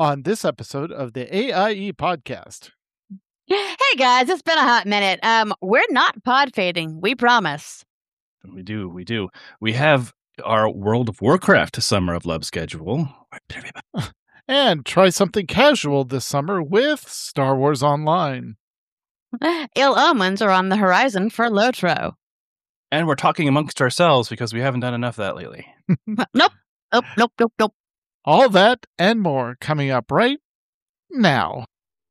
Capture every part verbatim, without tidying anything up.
on this episode of the A I E podcast. Hey guys, it's been a hot minute. Um, we're not pod fading, we promise. We do, we do. We have our World of Warcraft Summer of Love schedule. And try something casual this summer with Star Wars Online. Ill omens are on the horizon for Lotro. And we're talking amongst ourselves because we haven't done enough of that lately. Nope. Nope, nope, nope, nope. All that and more coming up right now.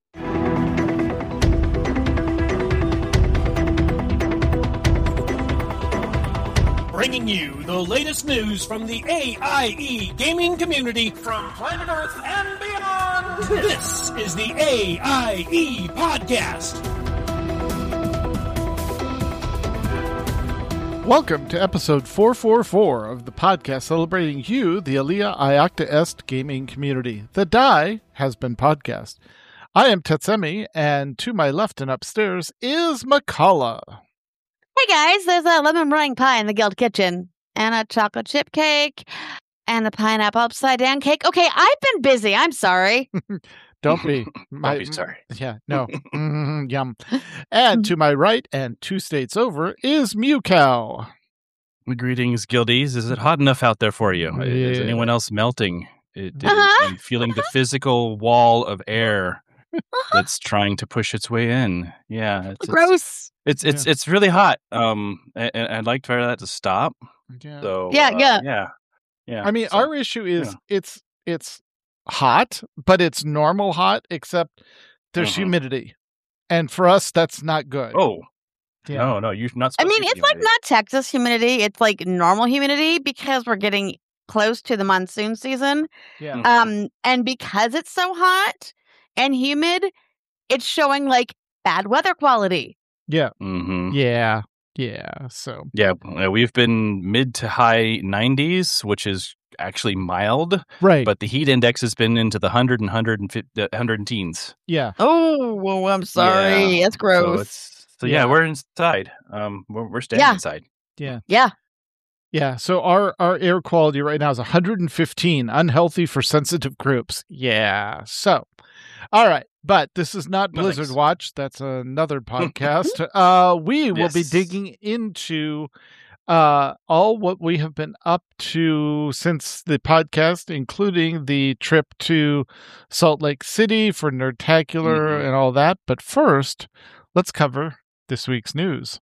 Bringing you the latest news from the A I E gaming community from planet Earth and beyond. This is the A I E Podcast. Welcome to episode four forty-four of the podcast celebrating you, the Alia Iacta Est gaming community. The Die has been podcast. I am Tetsemi, and to my left and upstairs is Makala. Hey guys, there's a lemon meringue pie in the Guild kitchen, and a chocolate chip cake, and a pineapple upside down cake. Okay, I've been busy. I'm sorry. Don't be. My, Don't be sorry. Yeah, no. Mm, yum. And to my right and two states over is Mew Cow. Greetings, Guildies. Is it hot enough out there for you? Yeah. Is anyone else melting? It, Uh-huh. and feeling the physical wall of air that's trying to push its way in. Yeah. It's, Gross. It's it's, Yeah. it's really hot. Um, and, and I'd like for that to stop. Yeah. So Yeah, uh, yeah. yeah, yeah. I mean, So, our issue is yeah. it's it's hot, but it's normal hot, except there's Mhm. humidity. And for us, that's not good. oh Yeah. no, no, you're not. I supposed mean, to it's be like humid. not Texas humidity. It's like normal humidity because we're getting close to the monsoon season. Yeah. Mm. Um, and because it's so hot and humid, it's showing like bad weather quality. Yeah. Mhm. Yeah. Yeah. So, Yeah, uh, we've been mid to high nineties, which is actually mild, right. but the heat index has been into the one hundred and one hundred fifty, uh, one hundred teens. yeah. Oh, well, I'm sorry. Yeah. That's So gross. it's so yeah, Yeah. we're inside. Um, we're, we're staying Yeah. inside. Yeah. Yeah. Yeah. So our, our air quality right now is one hundred fifteen, unhealthy for sensitive groups. Yeah. So, all right. But this is not No, Blizzard thanks. Watch. That's another podcast. uh, we will be Yes. digging into uh, all what we have been up to since the podcast, including the trip to Salt Lake City for Nerdtacular Mhm. and all that. But first, let's cover this week's news.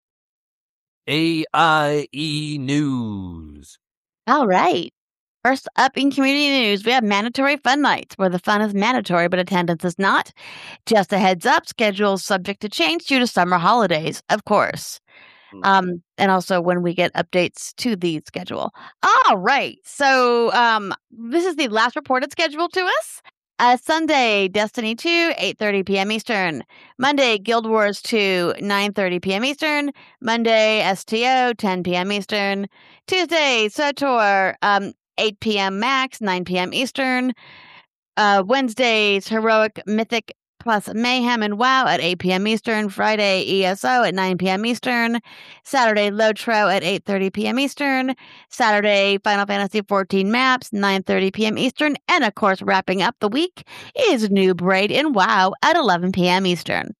A I E News. All right. First up in community news, we have mandatory fun nights where the fun is mandatory but attendance is not. Just a heads up, schedule is subject to change due to summer holidays, of course. Um, and also when we get updates to the schedule. All right. So um, this is the last reported schedule to us. Uh, Sunday, Destiny two, eight thirty p.m. Eastern. Monday, Guild Wars two, nine thirty p.m. Eastern. Monday, S T O, ten p.m. Eastern. Tuesday, SWTOR, um, eight p.m. Max, nine p.m. Eastern. Uh, Wednesdays, Heroic, Mythic, plus Mayhem and WoW at eight p.m. Eastern. Friday, E S O at nine p.m. Eastern. Saturday, Lotro at eight thirty p.m. Eastern. Saturday, Final Fantasy fourteen Maps, nine thirty p.m. Eastern. And of course, wrapping up the week is New Braid in WoW at eleven p.m. Eastern.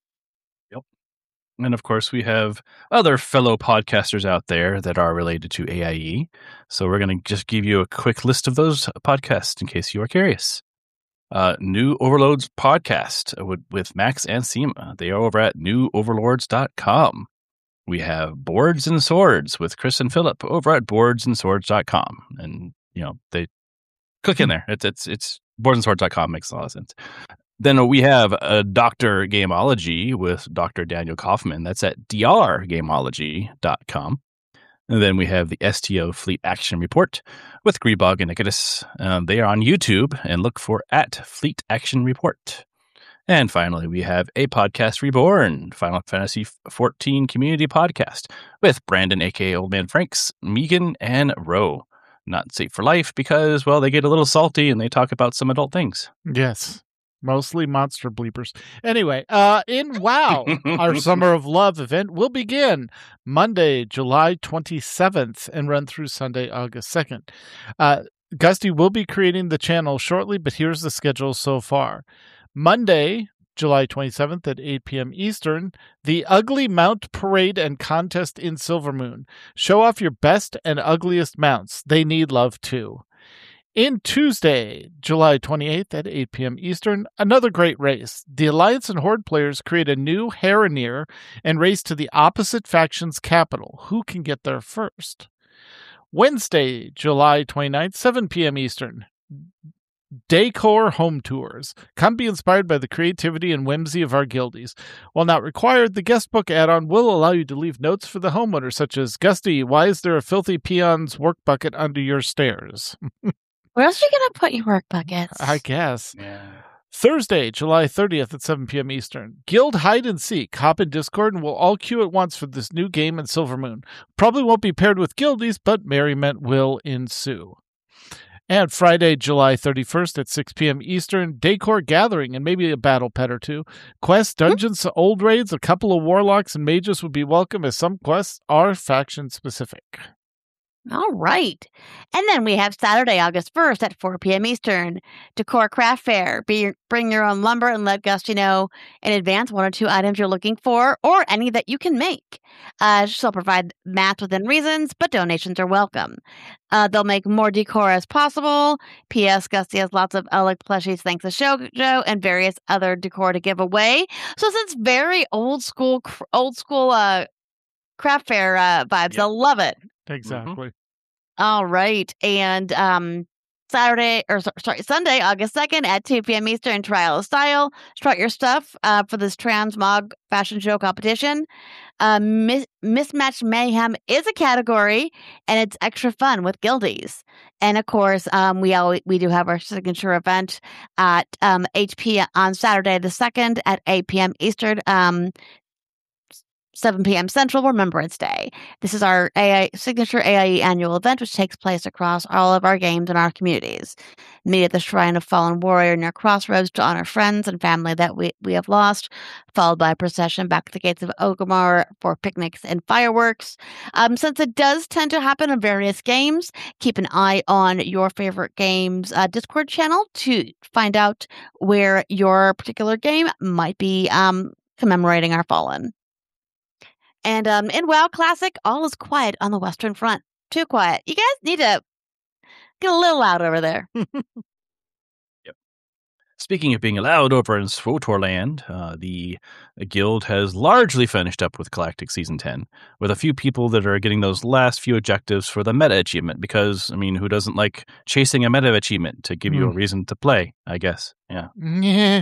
And of course, we have other fellow podcasters out there that are related to A I E. So we're going to just give you a quick list of those podcasts in case you are curious. Uh, New Overlords podcast with, with Max and Seema. They are over at new overlords dot com. We have Boards and Swords with Chris and Philip over at boards and swords dot com. And, you know, they click in there. It's, it's, it's boards and swords dot com makes a lot of sense. Then we have a Doctor Gameology with Doctor Daniel Kaufman. That's at d r gameology dot com. And then we have the S T O Fleet Action Report with Greebog and Nikitas. Um, they are on YouTube and look for at Fleet Action Report. And finally, we have a podcast reborn, Final Fantasy fourteen Community Podcast with Brandon, a k a. Old Man Franks, Megan, and Ro. Not safe for life because, well, they get a little salty and they talk about some adult things. Yes. Mostly monster bleepers. Anyway, uh, in WoW, our Summer of Love event will begin Monday, July twenty-seventh and run through Sunday, August second. Uh, Gusty will be creating the channel shortly, but here's the schedule so far. Monday, July twenty-seventh at eight p.m. Eastern, the Ugly Mount Parade and Contest in Silvermoon. Show off your best and ugliest mounts. They need love too. In Tuesday, July twenty-eighth at eight p.m. Eastern, another great race. The Alliance and Horde players create a new Harrenir and race to the opposite faction's capital. Who can get there first? Wednesday, July twenty-ninth, seven p.m. Eastern. Decor Home Tours. Come be inspired by the creativity and whimsy of our guildies. While not required, the guest book add-on will allow you to leave notes for the homeowner, such as, Gusty, why is there a filthy peon's work bucket under your stairs? Where else are you going to put your work buckets? I guess. Yeah. Thursday, July thirtieth at seven p.m. Eastern. Guild Hide and Seek. Hop in Discord and we'll all queue at once for this new game in Silvermoon. Probably won't be paired with guildies, but merriment will ensue. And Friday, July thirty-first at six p.m. Eastern, Decor Gathering and maybe a battle pet or two. Quests, dungeons, mm-hmm. old raids, a couple of warlocks and mages would be welcome as some quests are faction specific. All right. And then we have Saturday, August first at four p.m. Eastern, Decor Craft Fair. Be, bring your own lumber and let Gusty know in advance one or two items you're looking for or any that you can make. Uh, she'll provide math within reasons, but donations are welcome. Uh, they'll make more decor as possible. P S. Gusty has lots of Alec plushies thanks to Shoujo and various other decor to give away. So it's very old school, old school uh, craft fair uh, vibes. Yep. They'll love it. Exactly. Mm-hmm. All right. And um, Saturday, or sorry, Sunday, August second at two p.m. Eastern, Trial of Style. Strut your stuff uh, for this Transmog fashion show competition. Uh, mis- Mismatched Mayhem is a category, and it's extra fun with guildies. And of course, um, we always, we do have our signature event at um, H P on Saturday the second at eight p.m. Eastern. Um, seven p.m. Central, Remembrance Day. This is our A I signature A I E annual event, which takes place across all of our games and our communities. Meet at the Shrine of Fallen Warrior near Crossroads to honor friends and family that we, we have lost, followed by a procession back to the gates of Orgrimmar for picnics and fireworks. Um, since it does tend to happen in various games, keep an eye on your favorite game's uh, Discord channel to find out where your particular game might be um, commemorating our fallen. And um, in WoW Classic, all is quiet on the Western Front. Too quiet. You guys need to get a little loud over there. Yep. Speaking of being loud over in Swotorland, uh, the guild has largely finished up with Galactic Season ten, with a few people that are getting those last few objectives for the meta achievement, because, I mean, who doesn't like chasing a meta achievement to give mm. you a reason to play, I guess. Yeah. Yeah.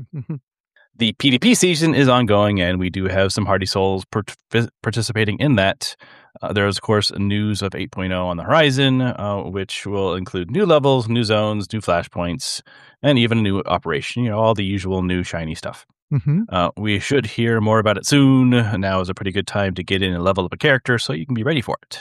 The PvP season is ongoing, and we do have some hardy souls part- participating in that. Uh, there is, of course, news of eight point oh on the horizon, uh, which will include new levels, new zones, new flashpoints, and even a new operation. You know, all the usual new shiny stuff. Mm-hmm. Uh, we should hear more about it soon. Now is a pretty good time to get in and level up a character so you can be ready for it.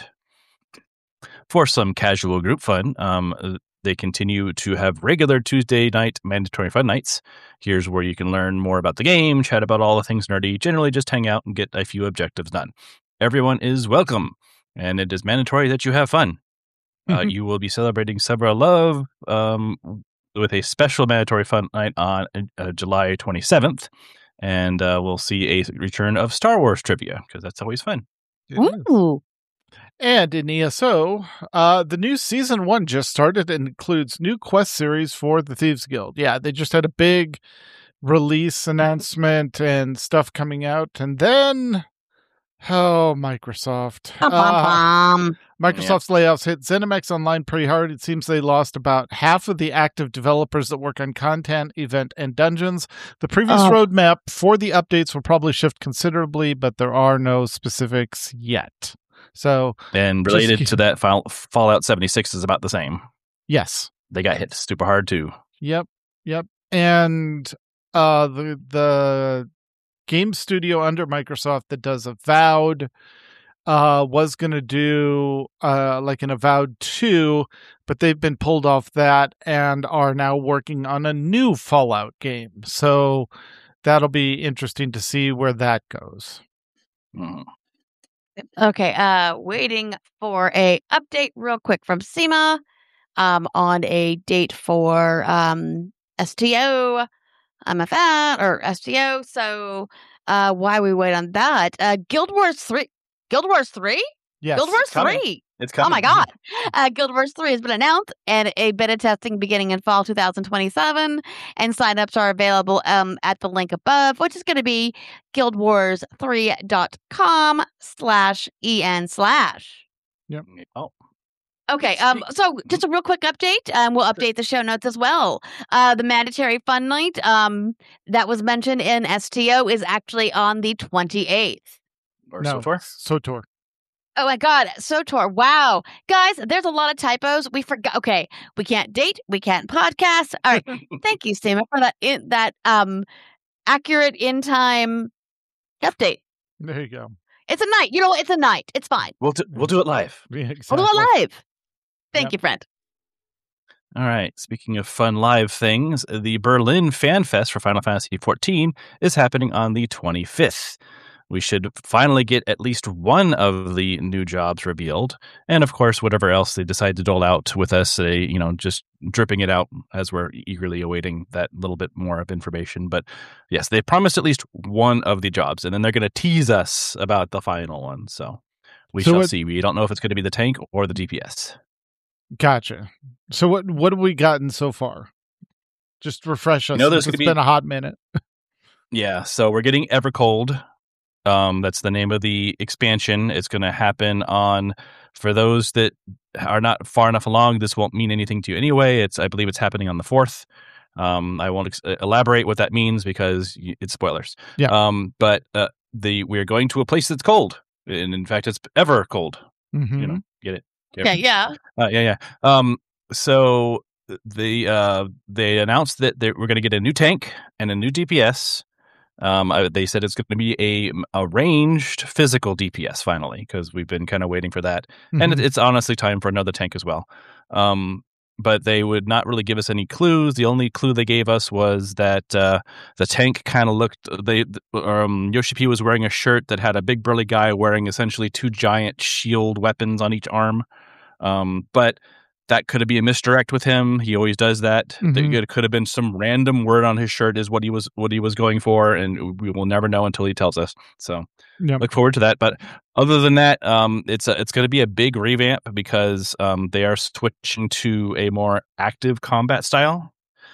For some casual group fun, um, they continue to have regular Tuesday night mandatory fun nights. Here's where you can learn more about the game, chat about all the things nerdy, generally just hang out and get a few objectives done. Everyone is welcome, and it is mandatory that you have fun. Mm-hmm. Uh, you will be celebrating Several Love um, with a special mandatory fun night on uh, July twenty-seventh, and uh, we'll see a return of Star Wars trivia, because that's always fun. Ooh. And in E S O, uh, the new season one just started and includes new quest series for the Thieves Guild. Yeah, they just had a big release announcement and stuff coming out. And then, oh, Microsoft. Uh, Microsoft's yeah. layoffs hit ZeniMax Online pretty hard. It seems they lost about half of the active developers that work on content, event, and dungeons. The previous oh. roadmap for the updates will probably shift considerably, but there are no specifics yet. So, and related just, to that, Fallout seventy-six is about the same. Yes, they got hit super hard too. Yep, yep. And uh, the the game studio under Microsoft that does Avowed uh, was going to do uh, like an Avowed two, but they've been pulled off that and are now working on a new Fallout game. So that'll be interesting to see where that goes. Mm. Okay, uh, waiting for a update real quick from SEMA. um, on a date for um, S T O, M F N, or S T O. So uh, why we wait on that? Uh, Guild Wars three. Guild Wars three? Yes. Guild Wars it's coming. three. It's Oh coming. my God. Uh, Guild Wars three has been announced and a beta testing beginning in fall twenty twenty-seven. And signups are available um, at the link above, which is going to be guildwars3.com slash en slash. Oh, Okay, um, so just a real quick update. Um, we'll update the show notes as well. Uh, the mandatory fun night um, that was mentioned in S T O is actually on the twenty-eighth. or no, SOTOR. SOTOR. Oh my God, SOTOR. Wow. Guys, there's a lot of typos. We forgot. Okay, we can't date. We can't podcast. All right. Thank you, Steema, for that in, that um accurate in-time update. There you go. It's a night. You know, it's a night. It's fine. We'll do, we'll do it live. Yeah, We'll exactly. do it live. Thank Yep. you, friend. All right. Speaking of fun live things, the Berlin Fan Fest for Final Fantasy fourteen is happening on the twenty-fifth. We should finally get at least one of the new jobs revealed, and of course, whatever else they decide to dole out with us, they, you know, just dripping it out as we're eagerly awaiting that little bit more of information. But yes, they promised at least one of the jobs, and then they're going to tease us about the final one. So we So shall what- see. We don't know if it's going to be the tank or the D P S. Gotcha. So what what have we gotten so far? Just refresh us. know there's since gonna it's be- been a hot minute. Yeah, so we're getting Evercold. Um, that's the name of the expansion. It's going to happen on, for those that are not far enough along, this won't mean anything to you anyway. It's, I believe it's happening on the fourth. Um, I won't ex- elaborate what that means because y- it's spoilers. Yeah. Um, but uh, the we're going to a place that's cold, and in fact, it's ever cold. Mhm. You know, get it? Okay, yeah. Uh, yeah, yeah. Um, so the uh, they announced that they, we're going to get a new tank and a new D P S. Um, I, they said it's going to be a, a ranged physical D P S finally, because we've been kind of waiting for that, and it, Mhm. it's honestly time for another tank as well. Um, but they would not really give us any clues. The only clue they gave us was that uh, the tank kind of looked. They um, Yoshi P was wearing a shirt that had a big burly guy wearing essentially two giant shield weapons on each arm. Um, but that could be a misdirect with him. He always does that. Mhm. It could have been some random word on his shirt is what he was what he was going for, and we will never know until he tells us. So Yep. look forward to that. But other than that, um, it's a, it's going to be a big revamp because um, they are switching to a more active combat style.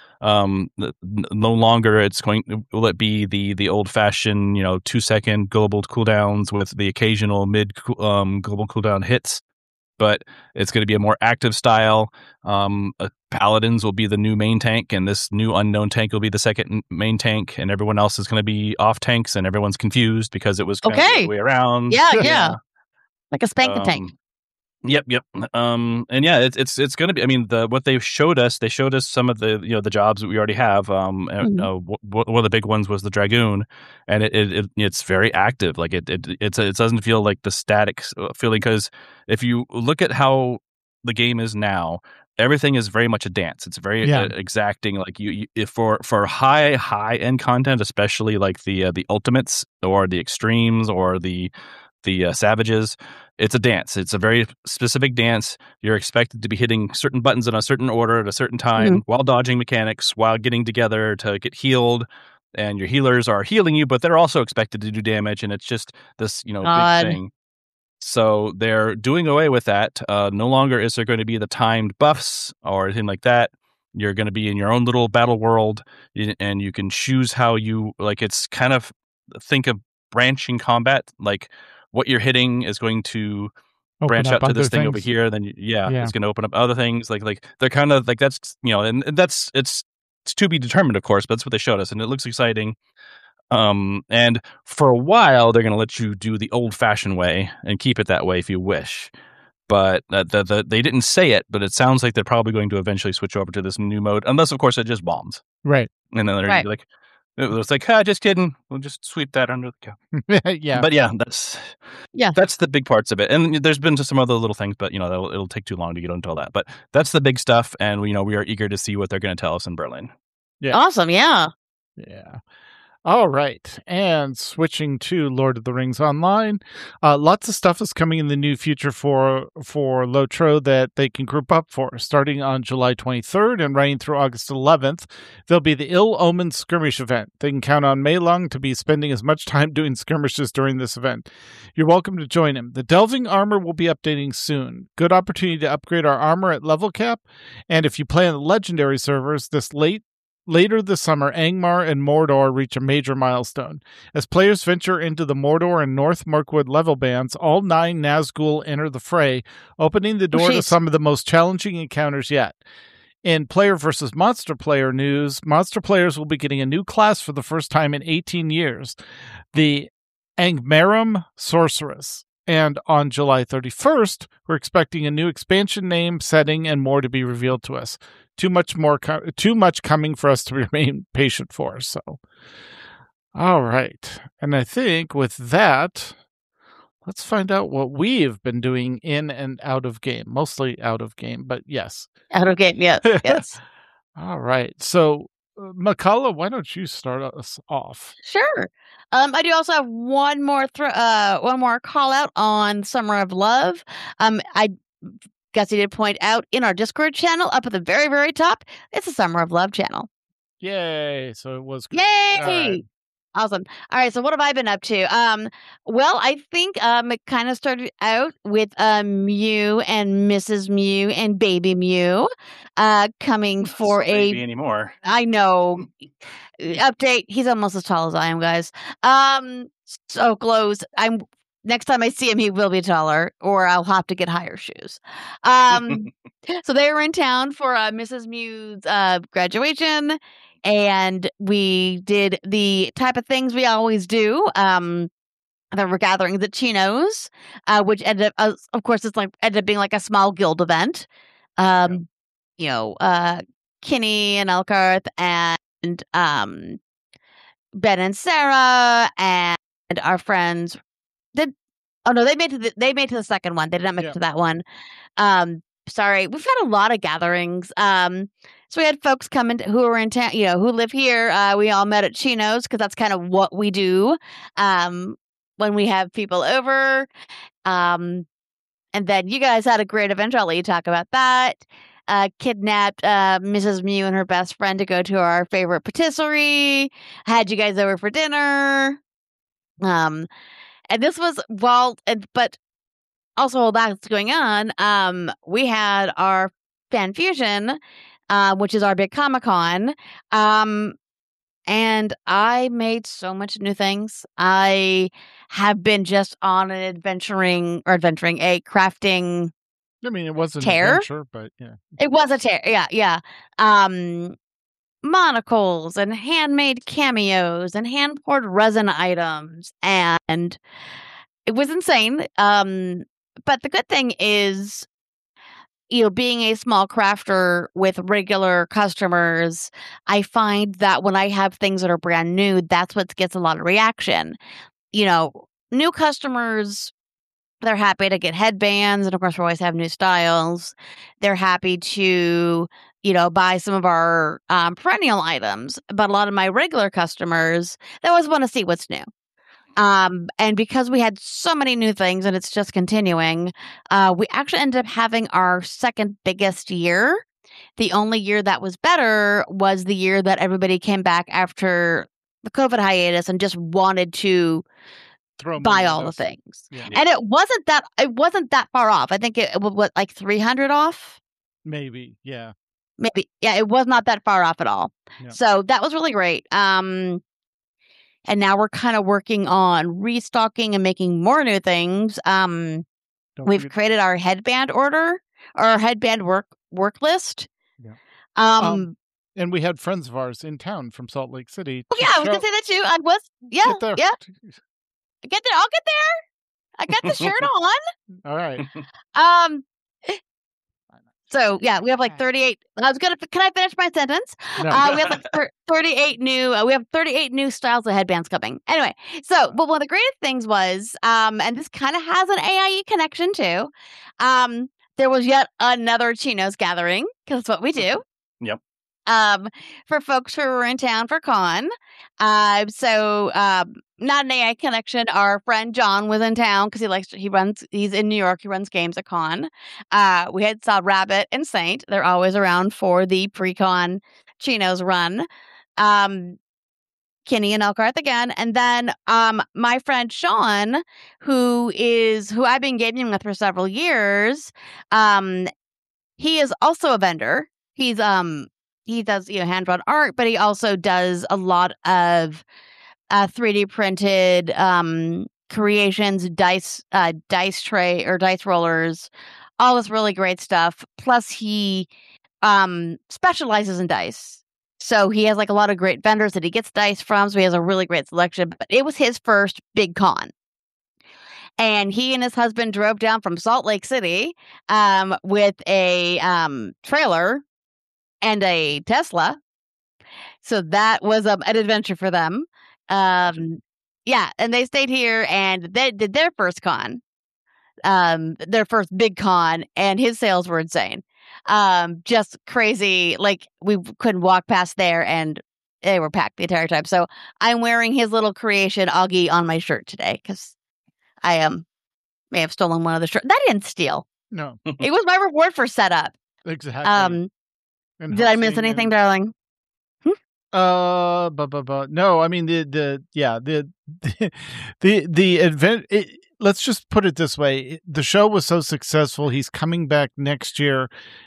Um, n- no longer it's going. Will it be the the old fashioned, you know, two second global cooldowns with the occasional mid um, global cooldown hits? But it's going to be a more active style. Um, uh, Paladins will be the new main tank, and this new unknown tank will be the second n- main tank, and everyone else is going to be off tanks, and everyone's confused because it was kind of the Okay. other way around. Yeah, yeah. Like a spank the Um, tank. Yep, yep. Um, and yeah, it's it's it's going to be. I mean, the what they showed us, they showed us some of the you know the jobs that we already have. Um, and, Mhm. uh, w- w- one of the big ones was the Dragoon, and it, it, it it's very active. Like it it it's it doesn't feel like the static s- uh, feeling, because if you look at how the game is now, everything is very much a dance. It's very Yeah. uh, exacting. Like you, you if for for high high end content, especially like the uh, the ultimates or the extremes or the the uh, savages, it's a dance. It's a very specific dance. You're expected to be hitting certain buttons in a certain order at a certain time while dodging mechanics, while getting together to get healed. And your healers are healing you, but they're also expected to do damage. And it's just this, you know, God. big thing. So they're doing away with that. Uh, no longer is there going to be the timed buffs or anything like that. You're going to be in your own little battle world, y- and you can choose how you like. It's kind of think of branching combat. Like what you're hitting is going to Open branch up out to this other thing over things. here. Then you, yeah, Yeah. it's going to open up other things. Like like they're kind of like that's you know, and, and that's it's it's to be determined, of course. But that's what they showed us, and it looks exciting. Um, and for a while, they're going to let you do the old-fashioned way and keep it that way if you wish. But uh, the, the, they didn't say it, but it sounds like they're probably going to eventually switch over to this new mode, unless, of course, it just bombs. Right. And then they're Right. like, it was like, ah, just kidding. We'll just sweep that under the cap. yeah. But yeah, that's Yeah. that's the big parts of it. And there's been some other little things, but you know, that'll, it'll take too long to get into all that. But that's the big stuff, and you know, we are eager to see what they're going to tell us in Berlin. Yeah. Awesome, yeah. Yeah. All right, and switching to Lord of the Rings Online, uh, lots of stuff is coming in the new future for for Lotro that they can group up for. Starting on July twenty-third and running through August eleventh, there'll be the Ill Omened Skirmish event. They can count on Mei Lung to be spending as much time doing skirmishes during this event. You're welcome to join him. The Delving armor will be updating soon. Good opportunity to upgrade our armor at level cap, and if you play on the Legendary servers, this late Later this summer, Angmar and Mordor reach a major milestone. As players venture into the Mordor and North Mirkwood level bands, all nine Nazgul enter the fray, opening the door Oh, to jeez. some of the most challenging encounters yet. In player versus monster player news, monster players will be getting a new class for the first time in eighteen years, the Angmarum Sorceress. And on July thirty-first, we're expecting a new expansion name, setting, and more to be revealed to us. Too much more, co- too much coming for us to remain patient for. So, all right, and I think with that, let's find out what we've been doing in and out of game. Mostly out of game, but yes. Out of game, yes, yes. All right, so uh, Makala, why don't you start us off? Sure. Um, I do also have one more thr uh one more call out on Summer of Love. Um, I guess you did point out in our Discord channel up at the very very top, it's a Summer of Love channel. Yay! So it was good. Yay! All right. Awesome. All right, so what have I been up to? Um, well, I think um it kind of started out with um Mew and Missus Mew and Baby Mew uh coming for Not so a baby anymore. I know. Update. He's almost as tall as I am, guys. Um, so close. I'm next time I see him, he will be taller, or I'll have to get higher shoes. Um, so they were in town for uh, Missus Mew's uh, graduation, and we did the type of things we always do. Um, there were gatherings at Chino's, uh, which ended up, uh, of course, it's like ended up being like a small guild event. Um, you know, uh, Kinney and Elkarth and and um Ben and Sarah and our friends did oh no they made to the, they made to the second one. They did not make Yeah. it to that one. Um sorry, we've had a lot of gatherings. Um so we had folks come in who were in town, you know, who live here. Uh we all met at Chino's because that's kind of what we do um when we have people over. Um and then you guys had a great event. I'll let you talk about that. Uh, kidnapped uh, Missus Mew and her best friend to go to our favorite patisserie. Had you guys over for dinner. Um, and this was well, and, but also while that's going on, um, we had our Fan Fusion, uh, which is our big Comic Con. Um, and I made so much new things. I have been just on an adventuring or adventuring a crafting. I mean, it wasn't Tear? an adventure, but yeah. It was a tear. Yeah, yeah. Um, monocles and handmade cameos and hand poured resin items, and it was insane. Um, but the good thing is, you know, being a small crafter with regular customers, I find that when I have things that are brand new, that's what gets a lot of reaction. You know, new customers, they're happy to get headbands, and of course, we always have new styles. They're happy to, you know, buy some of our um, perennial items. But a lot of my regular customers, they always want to see what's new. Um, and because we had so many new things, and it's just continuing, uh, we actually ended up having our second biggest year. The only year that was better was the year that everybody came back after the COVID hiatus and just wanted to Throw buy money at all the us. things. Yeah. And it wasn't that it wasn't that far off. I think it, it was what, like three hundred off? Maybe, yeah. Maybe. Yeah, it was not that far off at all. Yeah. So that was really great. Um and now we're kind of working on restocking and making more new things. Um Don't we've forget- created our headband order or our headband work work list. Yeah. Um, Um, and we had friends of ours in town from Salt Lake City. oh to yeah, I was gonna show- say that too. I was yeah, Get there. yeah. Get there. I'll get there. I got the shirt on. All right. Um. So yeah, we have like thirty-eight. I was gonna. Can I finish my sentence? No. Uh, we have like thir- thirty-eight new. Uh, we have thirty-eight new styles of headbands coming. Anyway, so but one of the greatest things was, um, and this kind of has an A I E connection too. Um, there was yet another Chino's gathering because that's what we do. Yep. um, for folks who were in town for con. Uh, so, um, not an A I connection. Our friend John was in town because he likes to, he runs, he's in New York. He runs games at con. Uh, we had saw Rabbit and Saint. They're always around for the pre-con Chinos run. Um, Kenny and Elkarth again. And then um, my friend Sean, who is who I've been gaming with for several years, um, he is also a vendor. He's um he does you know hand drawn art, but he also does a lot of uh, three D printed um, creations, dice uh, dice tray or dice rollers, all this really great stuff. Plus, he um, specializes in dice. So he has like a lot of great vendors that he gets dice from. So he has a really great selection. But it was his first big con. And he and his husband drove down from Salt Lake City um, with a um, trailer and a Tesla. So that was um, an adventure for them. Um, yeah. And they stayed here and they did their first con, um, their first big con. And his sales were insane. Um, just crazy. Like we couldn't walk past there and they were packed the entire time. So I'm wearing his little creation Augie on my shirt today because I um may have stolen one of the shirts. That didn't steal. No, It was my reward for setup. exactly. Um, And did I miss hosting anything, and- darling? Uh, but but but no, I mean the the yeah the the the, the event. It, let's just put it this way: the show was so successful. He's coming back next year,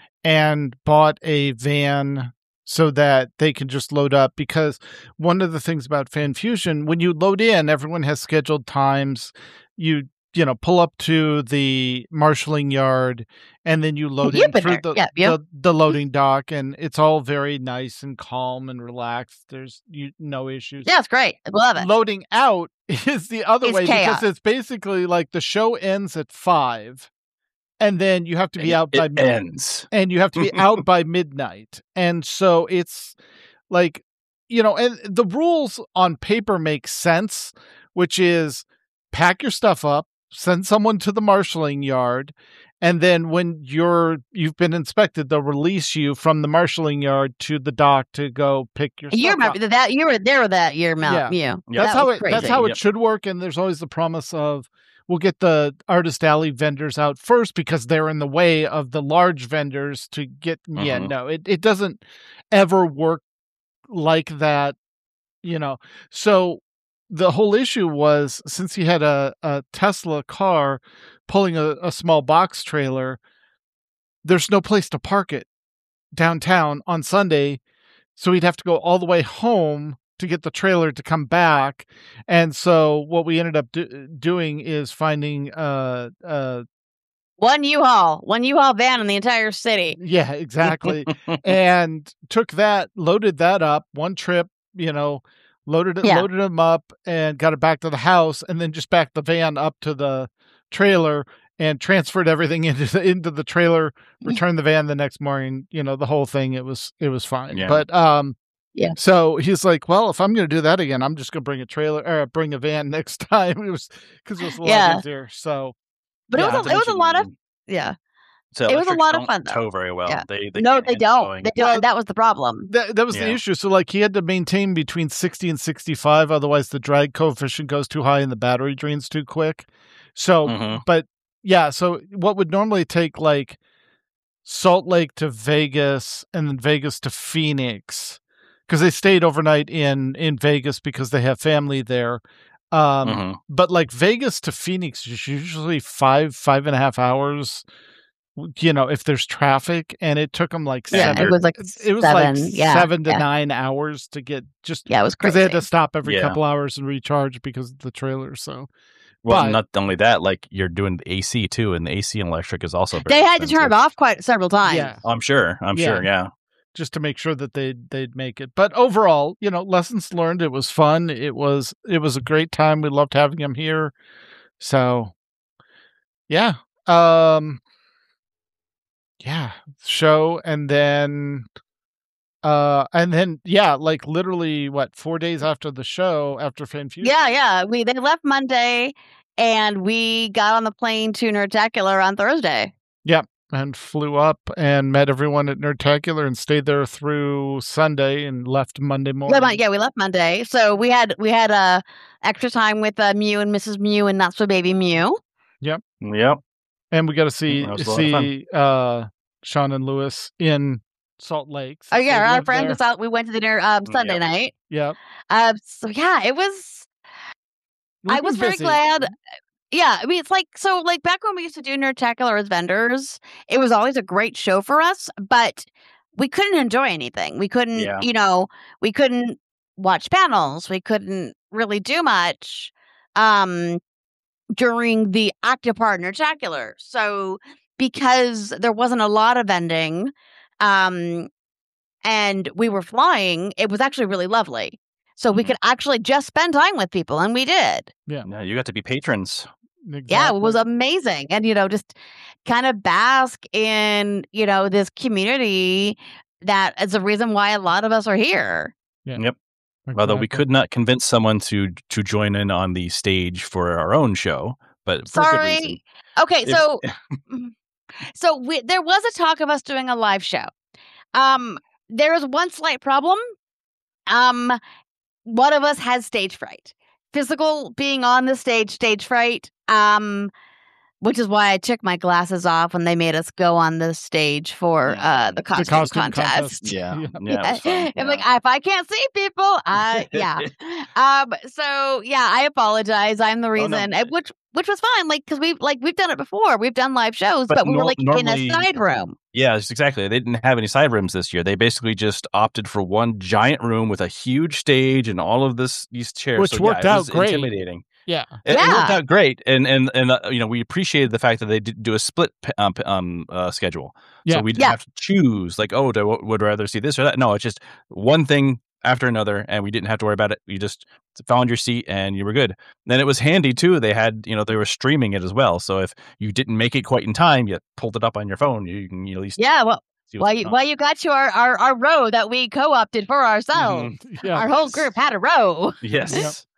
and bought a van so that they can just load up. Because one of the things about Fan Fusion, when you load in, everyone has scheduled times. You you know pull up to the marshalling yard, and then you load You've in been through there. the, Yeah, yeah. the the loading dock, and it's all very nice and calm and relaxed. There's you no issues. Yeah, it's great. I love it. Loading out is the other It's way chaos. because it's basically like the show ends at five, and then you have to be out by It midnight, ends. and you have to be out by midnight, and so it's like you know, and the rules on paper make sense, which is pack your stuff up, send someone to the marshalling yard, and then when you're you've been inspected, they'll release you from the marshalling yard to the dock to go pick your You stuff up. remember that you were there that year, Mel. Yeah. You. Yeah. That's That how was it that's crazy. how it Yep. should work, and there's always the promise of we'll get the Artist Alley vendors out first because they're in the way of the large vendors to get yeah, Mhm. no, it, it doesn't ever work like that, you know. So the whole issue was since he had a, a Tesla car pulling a, a small box trailer, there's no place to park it downtown on Sunday. So he'd have to go all the way home to get the trailer to come back. And so what we ended up do- doing is finding uh uh One U-Haul, one U-Haul van in the entire city. yeah, exactly. and took that, loaded that up one trip, you know, loaded it, Yeah. loaded them up and got it back to the house and then just backed the van up to the trailer and transferred everything into the, into the trailer, returned the van the next morning, you know, the whole thing. It was, it was fine. Yeah. But, um, Yeah. so he's like, well, if I'm going to do that again, I'm just going to bring a trailer or bring a van next time. It was because it was a lot Yeah. easier. So But Yeah, it was a, it was a lot of yeah. So it was a electrics lot of don't fun, though. Tow very well. Yeah. They, they No, can't they handle don't. towing. They don't. Well, that was the problem. that, that was the Yeah. issue. So like he had to maintain between sixty and sixty-five. Otherwise the drag coefficient goes too high and the battery drains too quick. So, Mhm. but yeah, so what would normally take like Salt Lake to Vegas and then Vegas to Phoenix, because they stayed overnight in, in Vegas because they have family there. Um, Mhm. But like Vegas to Phoenix is usually five, five and a half hours, you know, if there's traffic, and it took them like Yeah, seven. it was like it was seven. like yeah, seven to yeah. nine hours to get just Yeah, it was because crazy. they had to stop every Yeah. couple hours and recharge because of the trailer. So Well, But- not only that, like you're doing the A C too, and the A C and electric is also very They had to turn it expensive. off quite several times. yeah, I'm sure. I'm Yeah. sure. Yeah. just to make sure that they'd they'd make it. But overall, you know, lessons learned. It was fun. It was it was a great time. We loved having him here. So yeah, um, yeah, show and then. Uh, and then yeah, like literally what four days after the show, after Fan Fusion. Yeah, yeah. We they left Monday, and we got on the plane to Nerdtacular on Thursday. and flew up and met everyone at Nerdtacular and stayed there through Sunday and left Monday morning. Yeah, yeah, we left Monday, so we had we had uh, extra time with uh, Mew and Missus Mew and Not So Baby Mew. Yep. And we got to see That was a lot of see uh, Sean and Lewis in Salt Lake. Oh since yeah, they our lived friend there. was out. We went to dinner um, Sunday Yeah. night. Yep. Uh, so yeah, it was. We've I was been very busy. glad. Yeah, I mean, it's like so. Like back when we used to do Nerdtacular as vendors, it was always a great show for us, but we couldn't enjoy anything. We couldn't, Yeah. you know, we couldn't watch panels. We couldn't really do much um, during the Octopart Nerdtacular. So because there wasn't a lot of vending, um, and we were flying, it was actually really lovely. So we Mhm. could actually just spend time with people, and we did. Yeah, you got to be patrons. Exactly. Yeah, it was amazing. And, you know, just kind of bask in, you know, this community that is the reason why a lot of us are here. Although we Exactly. could not convince someone to to join in on the stage for our own show, but for good reason. Sorry. Okay, If- so so we, there was a talk of us doing a live show. Um, there is one slight problem. Um, one of us has stage fright. Physical being on the stage, stage fright. Um, which is why I took my glasses off when they made us go on the stage for Yeah. uh, the The costume, costume contest. contest. Yeah, Yeah. yeah, it was fun. I'm like, if I can't see people, I yeah. um. So yeah, I apologize. I'm the no. reason, and which which was fine. Like because we've like we've done it before. We've done live shows, But but, we were nor- like normally- in a side room. Yeah, it's exactly. They didn't have any side rooms this year. They basically just opted for one giant room with a huge stage and all of this these chairs, Which so, worked yeah, it out was great. Intimidating. Yeah. It, it worked Yeah. out great, and and and uh, you know we appreciated the fact that they did do a split p- um, p- um uh, schedule. Yeah. So we didn't Yeah. have to choose like, oh, do I would rather see this or that. No, it's just one thing after another, and we didn't have to worry about it. You just found your seat and you were good. Then it was handy too. They had you know they were streaming it as well. So if you didn't make it quite in time, you pulled it up on your phone. You can you at least Yeah. Well, see why what's you, going on. why you got to our, our our row that we co-opted for ourselves. Mhm. Yeah. Our whole group had a row. Yes.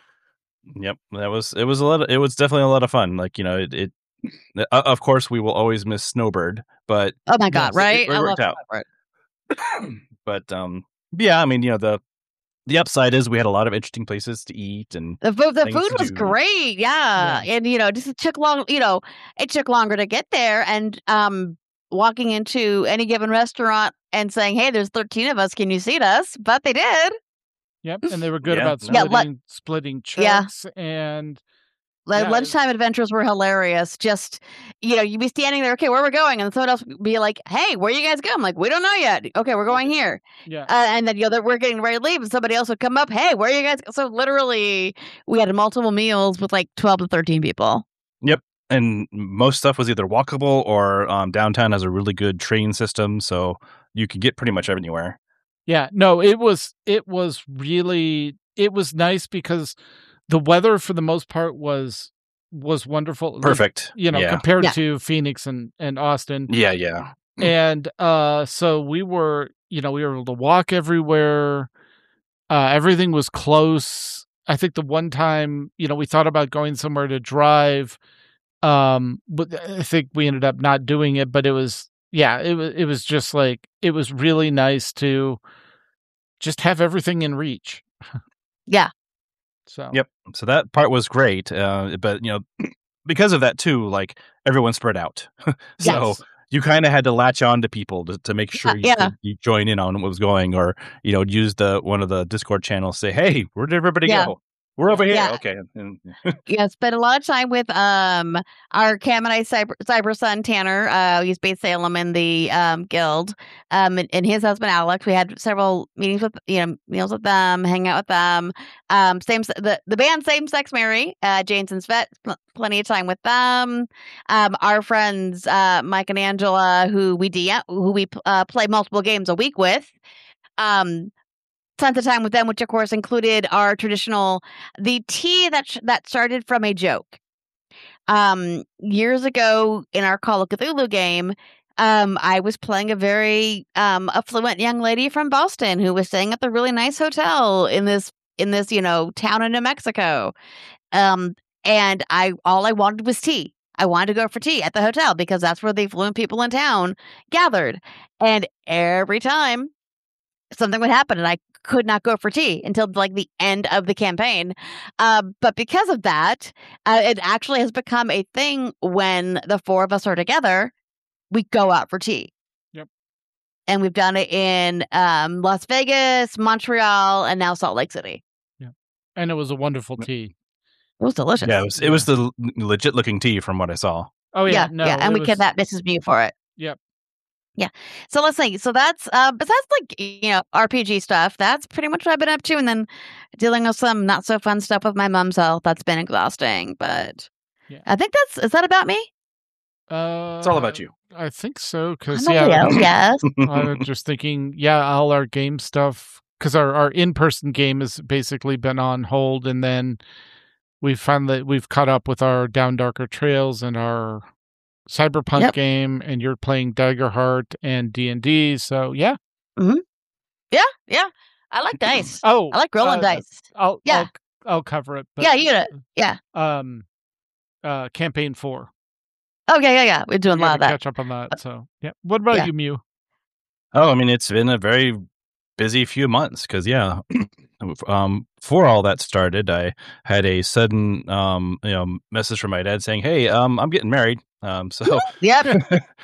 Yep. That was it was a lot of, it was definitely a lot of fun. Like, you know, it, it uh, of course we will always miss Snowbird, but Oh my god! Yes, it- Right? it I worked love out. Snowbird. but um yeah, I mean, you know, the the upside is we had a lot of interesting places to eat and The food, the things food to was do. great, yeah. and you know, just it took long. You know, it took longer to get there, and um, walking into any given restaurant and saying, "Hey, there's thirteen of us. Can you seat us?" But they did. Yep. And they were good Yeah, about no. splitting, Yeah, let- splitting Yeah. checks and Like Yeah, lunchtime adventures were hilarious. Just you know, you'd be standing there, okay, where we're going, and someone else would be like, "Hey, where you guys going?" I'm like, "We don't know yet." Okay, we're going here, yeah. uh, and then you know, that we're getting ready to leave, and somebody else would come up. Hey, where you guys? Go? So literally, we had multiple meals with like twelve to thirteen people. and most stuff was either walkable or um, downtown has a really good train system, so you could get pretty much anywhere. Yeah, no, it was it was really it was nice because the weather for the most part was was wonderful. at least, Perfect. you know, yeah. compared Yeah. to Phoenix and and Austin. Yeah, yeah. And uh so we were, you know, we were able to walk everywhere. Uh everything was close. I think the one time, you know, we thought about going somewhere to drive. Um but I think we ended up not doing it, but it was yeah, it was it was just like it was really nice to just have everything in reach. Yeah. So Yep. So that part was great, uh, but you know, because of that too, like everyone spread out. so Yes. you kind of had to latch on to people to, to make sure you, yeah. could- you join in on what was going, or you know, use the one of the Discord channels. Say, hey, where did everybody Yeah. go? We're over here. Yeah. Okay. And, Yeah, spent a lot of time with um our Camonite cyber, cyber son Tanner. Uh, he's based Salem in the um guild. Um, and, and his husband Alex. We had several meetings with you know meals with them, hang out with them. Um, same se- the the band Same Sex Mary. Uh, Jane's and Svet. Pl- plenty of time with them. Um, our friends uh Mike and Angela, who we D M, who we uh, play multiple games a week with. Um. Tons of time with them, which of course included our traditional the tea that sh- that started from a joke. Um, years ago in our Call of Cthulhu game, um, I was playing a very um affluent young lady from Boston who was staying at the really nice hotel in this in this you know town in New Mexico. Um, and I all I wanted was tea. I wanted to go for tea at the hotel because that's where the affluent people in town gathered. And every time something would happen and I could not go for tea until like the end of the campaign. Uh, but because of that, uh, it actually has become a thing when the four of us are together, we go out for tea. Yep. And we've done it in um, Las Vegas, Montreal, and now Salt Lake City. Yeah. And it was a wonderful tea. It was delicious. Yeah, it was, it was the legit looking tea from what I saw. Oh, yeah. Yeah, no, yeah. And we was... kidnapped Missus Mew for it. Yep. Yeah. So let's see. So that's, uh, besides like, you know, R P G stuff, that's pretty much what I've been up to. And then dealing with some not so fun stuff with my mom's health. That's been exhausting. But yeah. I think that's, is that about me? Uh, it's all about you. I think so. Because, I'm yeah. Yes. I'm just thinking, yeah, all our game stuff, because our, our in person game has basically been on hold. And then we've found that we've caught up with our Down Darker Trails and our Cyberpunk yep. game, and you're playing Daggerheart and D and D, so yeah. Mm-hmm. Yeah, yeah. I like dice. Oh, I like rolling uh, dice. I'll, yeah. I'll, I'll cover it. But, yeah, you get it. Yeah. Um, uh, campaign four. Oh, yeah, yeah, yeah. We're doing we a lot of that. Catch up on that, so yeah. What about yeah. you, Mew? Oh, I mean, it's been a very busy few months, because, yeah, um, before all that started, I had a sudden, um, you know, message from my dad saying, "Hey, um, I'm getting married." Um, so yep.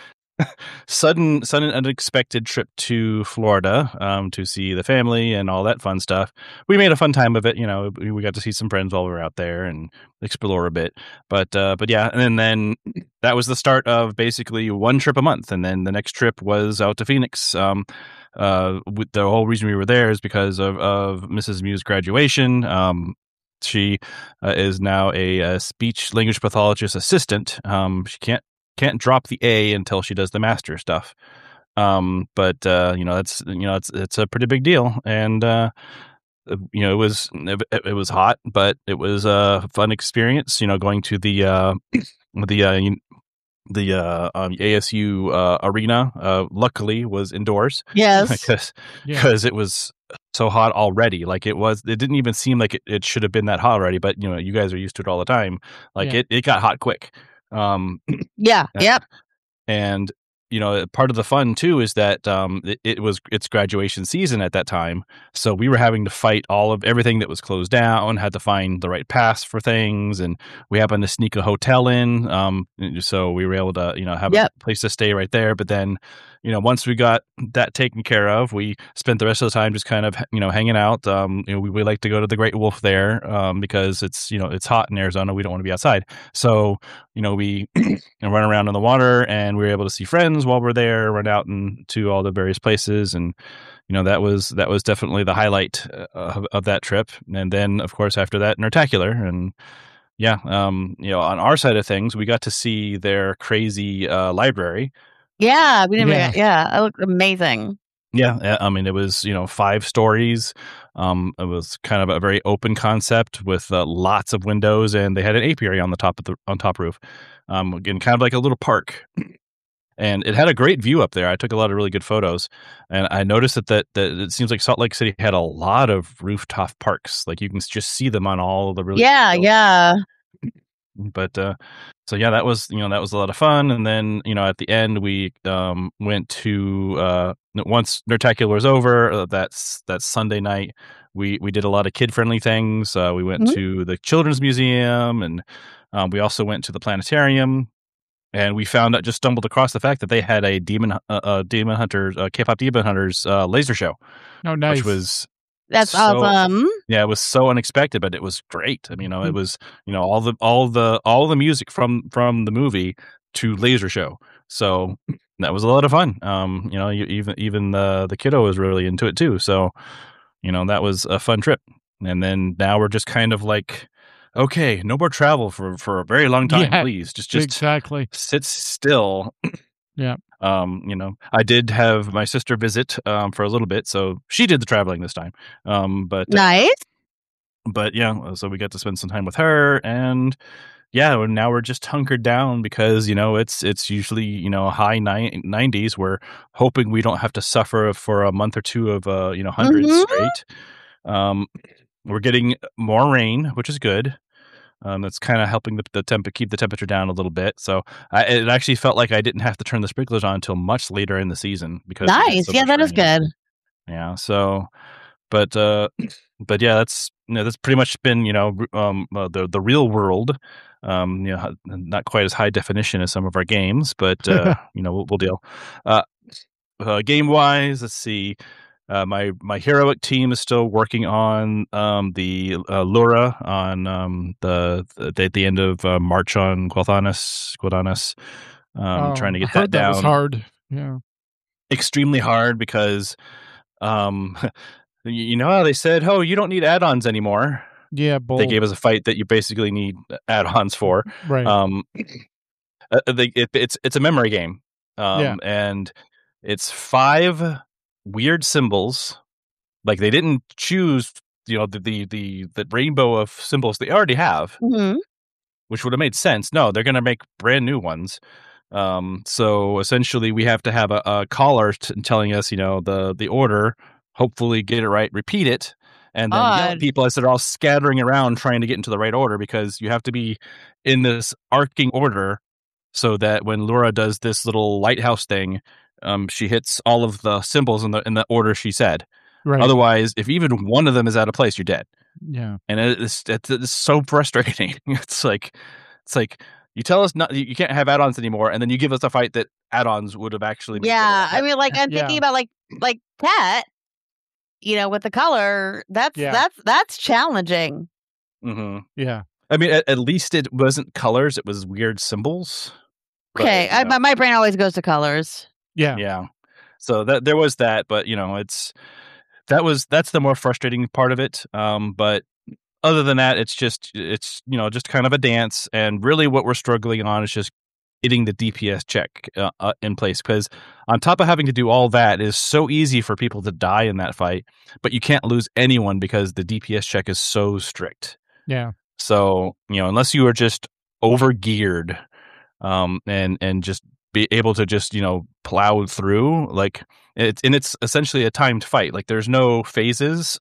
sudden, sudden, unexpected trip to Florida, um, to see the family and all that fun stuff. We made a fun time of it. You know, we, we got to see some friends while we were out there and explore a bit. But, uh, but yeah, and then that was the start of basically one trip a month, and then the next trip was out to Phoenix. Um, uh, with the whole reason we were there is because of, of Missus Mew's graduation. Um, she uh, is now a, a speech language pathologist assistant. Um, she can't can't drop the A until she does the master stuff. Um, but uh, you know, that's you know, it's it's a pretty big deal, and uh, you know, it was it, it was hot, but it was a fun experience. You know, going to the uh, the uh, the uh, um, A S U uh, arena, uh, luckily was indoors. Yes, because because yeah. it was so hot already. Like it was, it didn't even seem like it, it should have been that hot already. But you know, you guys are used to it all the time. Like yeah. it, it got hot quick. Um, yeah. And, yep. And you know, part of the fun too is that um, it, it was its graduation season at that time, so we were having to fight all of everything that was closed down. Had to find the right pass for things, and we happened to sneak a hotel in, um, so we were able to, you know, have yep. a place to stay right there. But then, you know, once we got that taken care of, we spent the rest of the time just kind of, you know, hanging out. Um, you know, we, we like to go to the Great Wolf there um, because it's, you know, it's hot in Arizona. We don't want to be outside, so you know, we run around in the water, and we were able to see friends while we're there, run out into all the various places. And, you know, that was, that was definitely the highlight uh, of, of that trip. And then of course, after that, Nertacular. And yeah, um, you know, on our side of things, we got to see their crazy uh, library. Yeah. We didn't, yeah. yeah. It looked amazing. Yeah. I mean, it was, you know, five stories. Um, it was kind of a very open concept with uh, lots of windows, and they had an apiary on the top of the, on top roof. Um, again, kind of like a little park. And it had a great view up there. I took a lot of really good photos, and I noticed that, that that it seems like Salt Lake City had a lot of rooftop parks. Like you can just see them on all the really yeah yeah. But uh, so yeah, that was you know that was a lot of fun. And then you know at the end we um, went to uh, once Nertacular was over. Uh, that's that Sunday night. We we did a lot of kid friendly things. Uh, we went mm-hmm. to the Children's Museum, and um, we also went to the planetarium. And we found out, just stumbled across the fact that they had a demon, uh, uh demon hunters, uh, K-pop demon hunters uh, laser show. Oh, nice! Which was that's so, awesome. Yeah, it was so unexpected, but it was great. I mean, you know, mm-hmm. it was you know all the all the all the music from from the movie to laser show. So that was a lot of fun. Um, you know, you, even even the the kiddo was really into it too. So you know, that was a fun trip. And then now we're just kind of like, okay, no more travel for, for a very long time, yeah, please. Just just exactly. sit still. Yeah. Um, you know, I did have my sister visit um, for a little bit, so she did the traveling this time. Um, but nice. Uh, but yeah, so we got to spend some time with her, and yeah, now we're just hunkered down because you know it's it's usually you know high nineties. We're hoping we don't have to suffer for a month or two of uh you know hundreds mm-hmm. straight. Um, we're getting more rain, which is good. Um, that's kind of helping the, the temp keep the temperature down a little bit. So I, it actually felt like I didn't have to turn the sprinklers on until much later in the season because we had Nice. so Yeah, much that is rain. good. Yeah. So, but uh, but yeah, that's you know that's pretty much been you know r- um uh, the the real world. Um, you know, not quite as high definition as some of our games, but uh, you know, we'll, we'll deal. Uh, uh, game wise, let's see. Uh, my my heroic team is still working on um, the uh, Lura on um, the, the at the end of uh, March on Guadalajara, Guadalajara, um, Oh, trying to I get that heard that was down. hard. Yeah. Extremely hard because um, you, you know how they said, "Oh, you don't need add-ons anymore." Yeah, They bold. gave us a fight that you basically need add-ons for. Right. Um, uh, they, it, it's it's a memory game, um, Yeah. and it's five weird symbols. Like they didn't choose, you know, the the the, the rainbow of symbols they already have, hmm which would have made sense. No, they're going to make brand new ones. Um, so essentially, we have to have a, a caller t- telling us, you know, the the order. Hopefully, get it right, repeat it, and then yell at Odd. people as they're all scattering around trying to get into the right order because you have to be in this arcing order so that when Laura does this little lighthouse thing, um, she hits all of the symbols in the in the order she said. Right. Otherwise, if even one of them is out of place, you're dead. Yeah. And it's, it's, it's so frustrating. It's like, it's like you tell us not, you can't have add-ons anymore, and then you give us a fight that add-ons would have actually. Made Yeah, better. I mean, like I'm Yeah. thinking about like like Cat, you know, with the color. That's Yeah. that's that's challenging. Mm-hmm. Yeah. I mean, at, at least it wasn't colors; it was weird symbols. But, Okay, you I, know, my my brain always goes to colors. Yeah. yeah. So that there was that, but you know, it's that was that's the more frustrating part of it. Um, but other than that, it's just it's you know just kind of a dance, and really what we're struggling on is just getting the D P S check uh, uh, in place, because on top of having to do all that, it is so easy for people to die in that fight, but you can't lose anyone because the D P S check is so strict. Yeah. So you know, unless you are just over geared, um, and and just be able to just you know plow through, like it's and it's essentially a timed fight. Like there's no phases.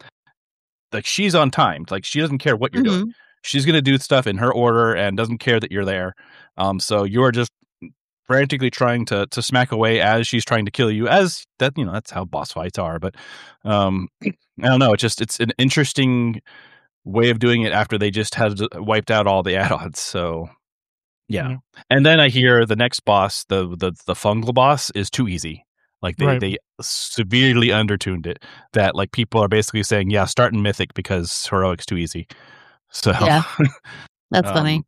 Like she's on timed. Like she doesn't care what you're doing. Mhm. She's gonna do stuff in her order and doesn't care that you're there. Um, so you're just frantically trying to to smack away as she's trying to kill you. As that you know that's how boss fights are. But um, I don't know. It just it's an interesting way of doing it after they just had wiped out all the add-ons. So yeah. Yeah. And then I hear the next boss, the the the fungal boss, is too easy. Like they Right. they severely undertuned it. That like people are basically saying, yeah, start in Mythic because Heroic's too easy. So Yeah. That's um, funny.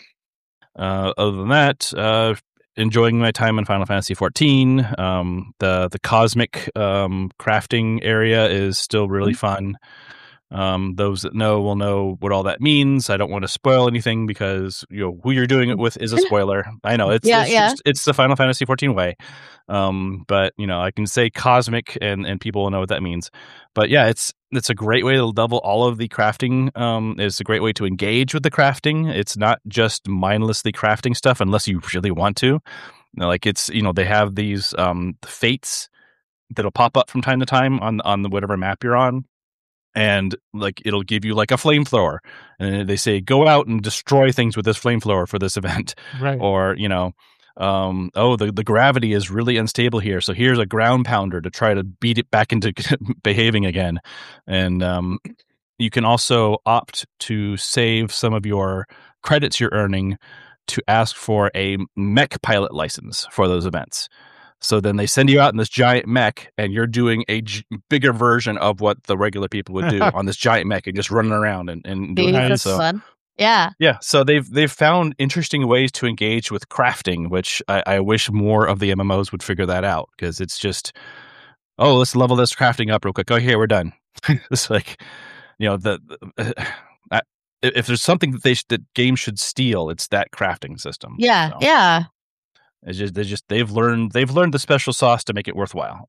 Uh, other than that, uh, enjoying my time in Final Fantasy fourteen. Um, the the cosmic um, crafting area is still really fun. Um, those that know will know what all that means. I don't want to spoil anything because you know who you're doing it with is a spoiler. I know it's Yeah, it's, yeah. just, it's the Final Fantasy fourteen way. Um, but you know I can say cosmic and and people will know what that means. But yeah, it's it's a great way to double all of the crafting. Um, it's a great way to engage with the crafting. It's not just mindlessly crafting stuff unless you really want to. You know, like it's you know they have these um fates that'll pop up from time to time on on the whatever map you're on. And like it'll give you like a flamethrower, and they say go out and destroy things with this flamethrower for this event, Right. or you know, um, oh the the gravity is really unstable here, so here's a ground pounder to try to beat it back into behaving again, and um, you can also opt to save some of your credits you're earning to ask for a mech pilot license for those events. So then they send you out in this giant mech, and you're doing a g- bigger version of what the regular people would do on this giant mech and just running around and, and doing Jeez, that. that's So fun. Yeah. yeah, so they've they've found interesting ways to engage with crafting, which I, I wish more of the M M Os would figure that out, because it's just oh let's level this crafting up real quick. Oh here we're done. It's like you know the. the uh, if there's something that they sh- that games should steal, it's that crafting system. Yeah. So. Yeah. It's just they just they've learned they've learned the special sauce to make it worthwhile.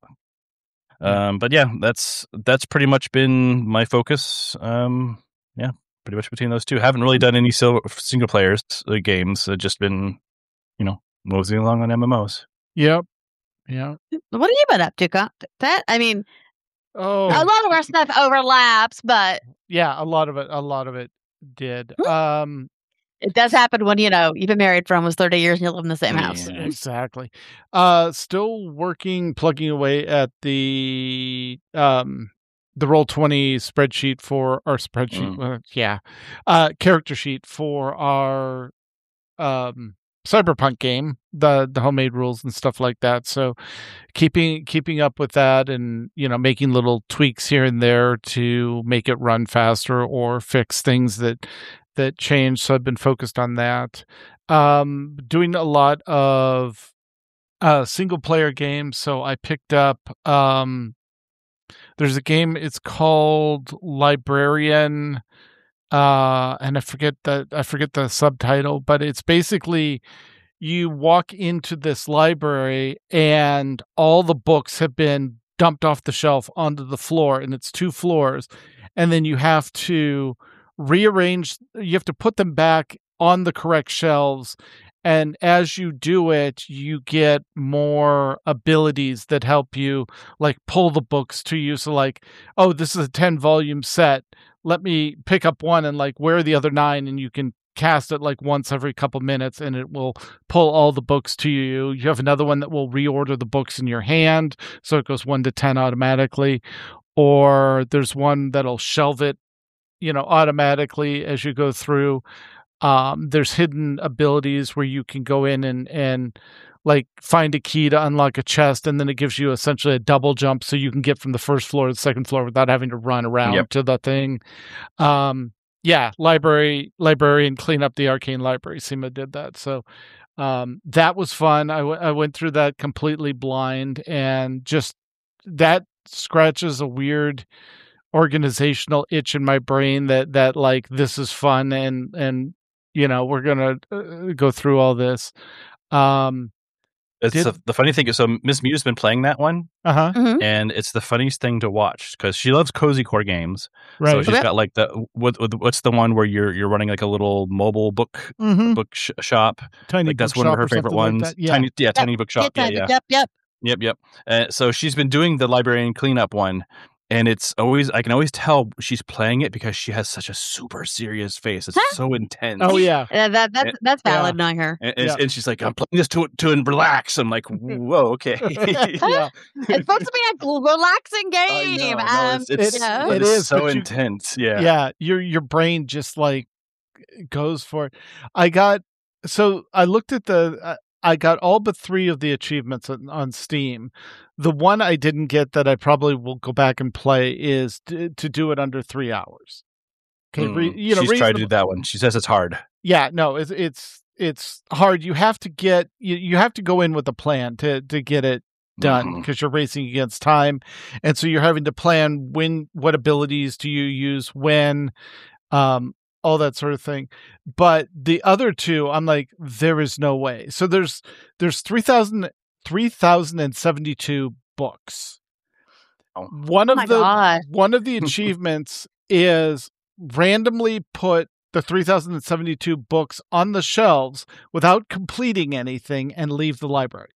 Um, but yeah, that's that's pretty much been my focus. Um, yeah, pretty much between those two. Haven't really done any sil- single players uh, games. I've just been, you know, moseying along on M M Os. Yep. Yeah. What have you been up to, Con- That I mean, Oh. a lot of our stuff overlaps, but Yeah, a lot of it. A lot of it. did. Hmm. Um, It does happen when, you know, you've been married for almost thirty years and you live in the same house. Yeah. exactly. Uh, still working, plugging away at the um, the Roll twenty spreadsheet for our spreadsheet. Mm. Uh, yeah, uh, character sheet for our um, Cyberpunk game, the the homemade rules and stuff like that. So keeping keeping up with that, and you know, making little tweaks here and there to make it run faster or fix things that that change. So I've been focused on that. Um, doing a lot of uh, single player games. So I picked up. Um, there's a game. It's called Librarian. Uh, and I forget the I forget the subtitle, but it's basically you walk into this library and all the books have been dumped off the shelf onto the floor, and it's two floors, and then you have to rearrange, you have to put them back on the correct shelves, and as you do it you get more abilities that help you, like pull the books to you. So like, oh, this is a ten volume set, let me pick up one and like, where are the other nine? And you can cast it like once every couple minutes and it will pull all the books to you. You have another one that will reorder the books in your hand, so it goes one to ten automatically. Or there's one that'll shelve it, you know, automatically as you go through. Um, there's hidden abilities where you can go in and, and like find a key to unlock a chest, and then it gives you essentially a double jump so you can get from the first floor to the second floor without having to run around Yep. to the thing. Um, yeah, library, librarian, clean up the arcane library. Seema did that. So um, that was fun. I, w- I went through that completely blind, and just that scratches a weird organizational itch in my brain that, that like, this is fun. And, and, you know, we're going to uh, go through all this. Um, It's Did- the, the funny thing is, so Miss Mew's been playing that one, uh-huh. Mhm. and it's the funniest thing to watch because she loves cozy core games. Right. So she's Okay. got like the what, what- what's the one where you're you're running like a little mobile book Mhm. book sh- shop? Tiny Like that's one of bookshop her or favorite something like ones. that. Yeah. Tiny, yeah, tiny bookshop. Yeah, Yep, yeah. Yep, yep. Yep, yep. Uh, so she's been doing the librarian cleanup one, and it's always I can always tell she's playing it because she has such a super serious face. It's Huh? so intense. Oh yeah. Uh, that, that's, Eh, that's yeah. valid knowing her. And, and, Yeah. and she's like, I'm playing this to to relax. I'm like, whoa, okay. yeah. It's supposed to be a gl- relaxing I game. know, no, um, it's, it's, It- yeah. but it it's is, so but you- intense. Yeah. Yeah. Your your brain just like goes for it. I got so I looked at the uh, I got all but three of the achievements on, on Steam. The one I didn't get that I probably will go back and play is to, to do it under three hours. Okay, re, Mm, you know, she's tried to reasonable- do that one. She says it's hard. Yeah, no, it's it's it's hard. You have to get you, you have to go in with a plan to to get it done, Mhm. because you're racing against time, and so you're having to plan when, what abilities do you use when, um, all that sort of thing. But the other two, I'm like, there is no way. So there's there's three thousand three thousand seventy-two books. Oh. One Oh of my the God. one of the achievements is randomly put the three thousand seventy-two books on the shelves without completing anything and leave the library.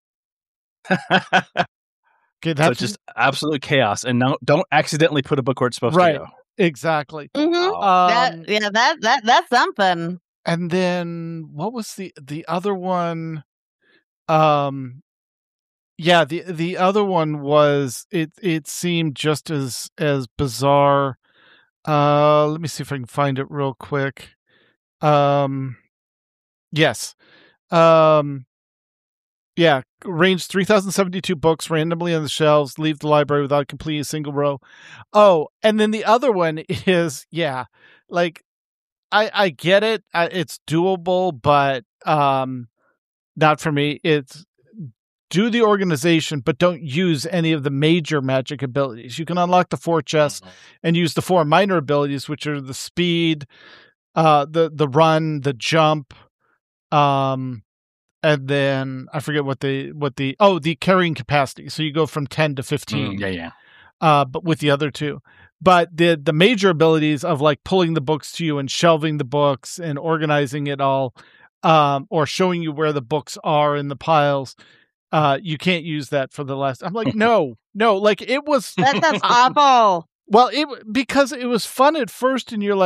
Okay, so that's just absolute chaos. And now don't accidentally put a book where it's supposed Right. to go. exactly. Mhm. Wow. that, Um, yeah, that, that, that's something. and then what was the the other one? Um, yeah, the the other one was it. It seemed just as as bizarre. Uh, let me see if I can find it real quick. Um, yes. Um, yeah, range three thousand seventy-two books randomly on the shelves, leave the library without completing a single row. Oh, and then the other one is, yeah, like, I, I get it. I, it's doable, but um, not for me. It's do the organization, but don't use any of the major magic abilities. You can unlock the four chests and use the four minor abilities, which are the speed, uh, the the run, the jump, um, and then I forget what the what the oh the carrying capacity. So you go from ten to fifteen. Mm, yeah, yeah. Uh, but with the other two. But the the major abilities of like pulling the books to you and shelving the books and organizing it all, um, or showing you where the books are in the piles, uh, you can't use that for the last. I'm like, no, no, like it was That sounds awful. well, it because it was fun at first, and you're like,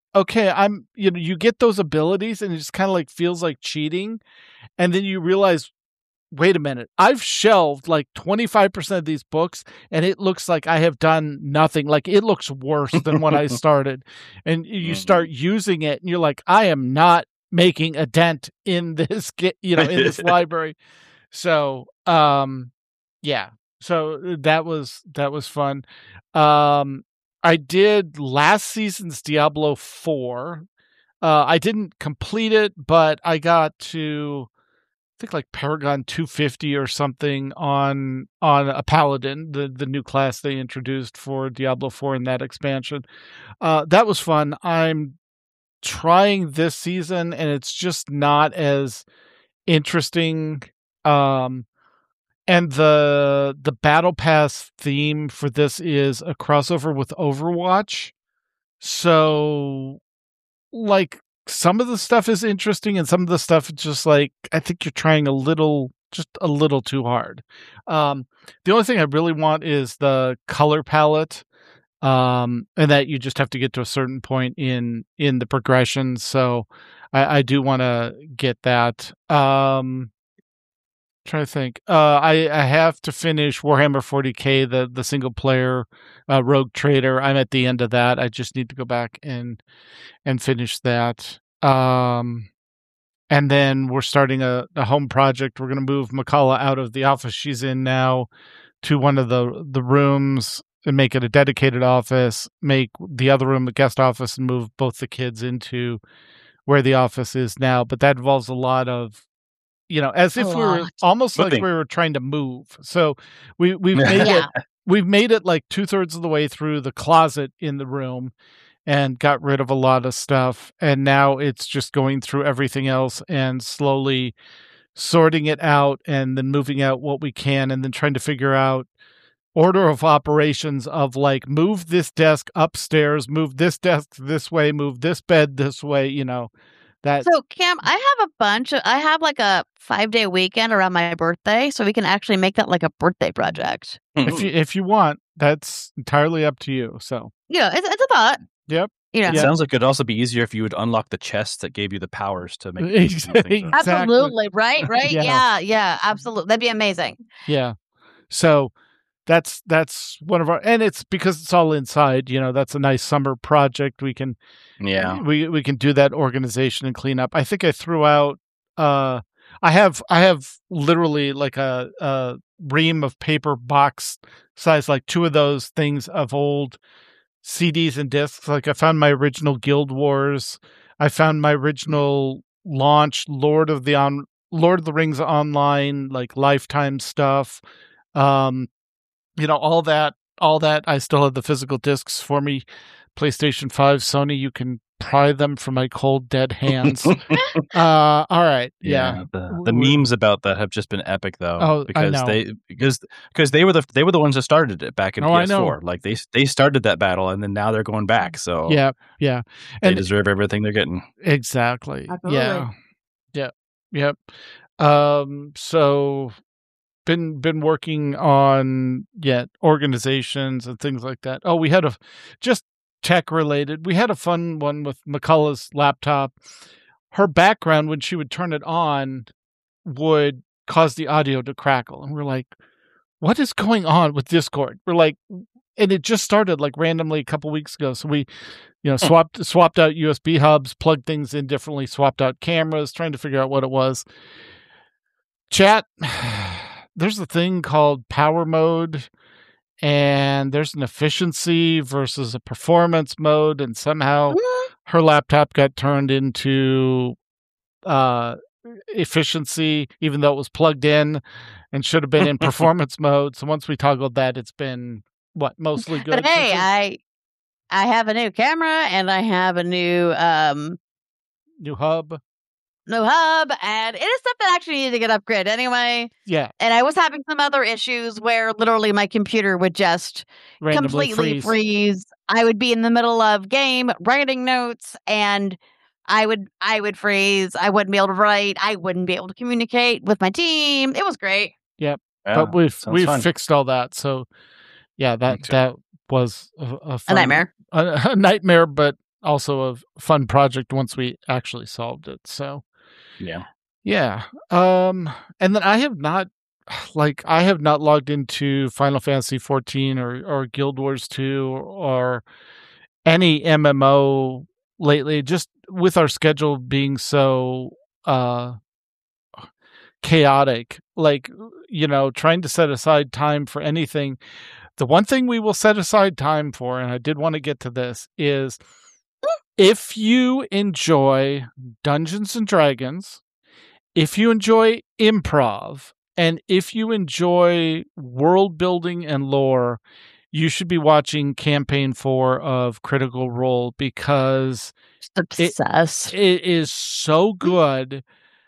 okay, I'm, you know, you get those abilities and it just kind of like feels like cheating. And then you realize, wait a minute, I've shelved like twenty-five percent of these books and it looks like I have done nothing. Like it looks worse than when I started. And you start using it and you're like, I am not making a dent in this, you know, in this library. So, um, yeah, so that was, that was fun. Um, I did last season's Diablo four. Uh, I didn't complete it, but I got to, I think like Paragon two fifty or something on on a Paladin, the, the new class they introduced for Diablo four in that expansion. Uh, that was fun. I'm trying this season, and it's just not as interesting. Um, and the the Battle Pass theme for this is a crossover with Overwatch. So, like, some of the stuff is interesting and some of the stuff is just like, I think you're trying a little, just a little too hard. Um, the only thing I really want is the color palette. Um, and that you just have to get to a certain point in, in the progression. So I, I do want to get that. Um, trying to think. Uh, I, I have to finish Warhammer forty K, the, the single player, uh, Rogue Trader. I'm at the end of that. I just need to go back and, and finish that. Um, and then we're starting a, a home project. We're going to move Makala out of the office she's in now to one of the, the rooms and make it a dedicated office, make the other room a guest office, and move both the kids into where the office is now. But that involves a lot of, you know, as if we were almost like we were trying to move. So we, we've made Yeah. it, we've made it like two thirds of the way through the closet in the room and got rid of a lot of stuff. And now it's just going through everything else and slowly sorting it out and then moving out what we can and then trying to figure out order of operations of like, move this desk upstairs, move this desk this way, move this bed this way, you know, that. So, Cam, I have a bunch of, I have like a five day weekend around my birthday, so we can actually make that like a birthday project. If you, if you want, that's entirely up to you. So, Yeah, it's, it's a thought. Yep. You know, It sounds like it'd also be easier if you would unlock the chest that gave you the powers to make Exactly. things. absolutely. Right. Right. Yeah. yeah. Yeah. Absolutely. That'd be amazing. Yeah. So that's that's one of our, and it's because it's all inside, you know, that's a nice summer project. We can Yeah. we we can do that organization and clean up. I think I threw out uh I have I have literally like a, a ream of paper box size, like two of those things of old C Ds and discs. Like I found my original Guild Wars. I found my original launch Lord of the on Lord of the Rings online, like Lifetime stuff. Um, you know, all that, all that. I still have the physical discs for me. PlayStation five, Sony, you can pry them from my cold, dead hands. uh, all right. Yeah. The, the memes about that have just been epic, though. Oh, I because know. they because because they were the they were the ones that started it back in Oh, I P S four. know. Like they they started that battle, and then now they're going back. So Yeah. Yeah. they And deserve everything they're getting. exactly. Absolutely. Yeah. Yeah. Yep. Um, so been been working on yeah, organizations and things like that. Oh, we had a just tech related. We had a fun one with McCullough's laptop. Her background, when she would turn it on, would cause the audio to crackle. And we're like, what is going on with Discord? We're like, and it just started like randomly a couple weeks ago. So we, you know, swapped swapped out U S B hubs, plugged things in differently, swapped out cameras, trying to figure out what it was. Chat, there's a thing called power mode, and there's an efficiency versus a performance mode, and somehow her laptop got turned into uh, efficiency, even though it was plugged in and should have been in performance mode. So once we toggled that, it's been what mostly good. But hey, since we- I I have a new camera and I have a new um new hub. new hub, and it is stuff that actually needed to get upgraded anyway. Yeah, And I was having some other issues where literally my computer would just randomly completely freeze. freeze. I would be in the middle of game writing notes and I would I would freeze. I wouldn't be able to write. I wouldn't be able to communicate with my team. It was great. Yeah, But we've sounds we've fun. fixed all that. So yeah, that Okay. that was a, a, A fun- nightmare. a, a nightmare, but also a fun project once we actually solved it. So Yeah. yeah. Um, and then I have not, like, I have not logged into Final Fantasy fourteen or, or Guild Wars two or any M M O lately, just with our schedule being so uh, chaotic. Like, you know, trying to set aside time for anything. The one thing we will set aside time for, and I did want to get to this, is if you enjoy Dungeons and Dragons, if you enjoy improv, and if you enjoy world building and lore, you should be watching Campaign four of Critical Role, because Obsessed. it, it is so good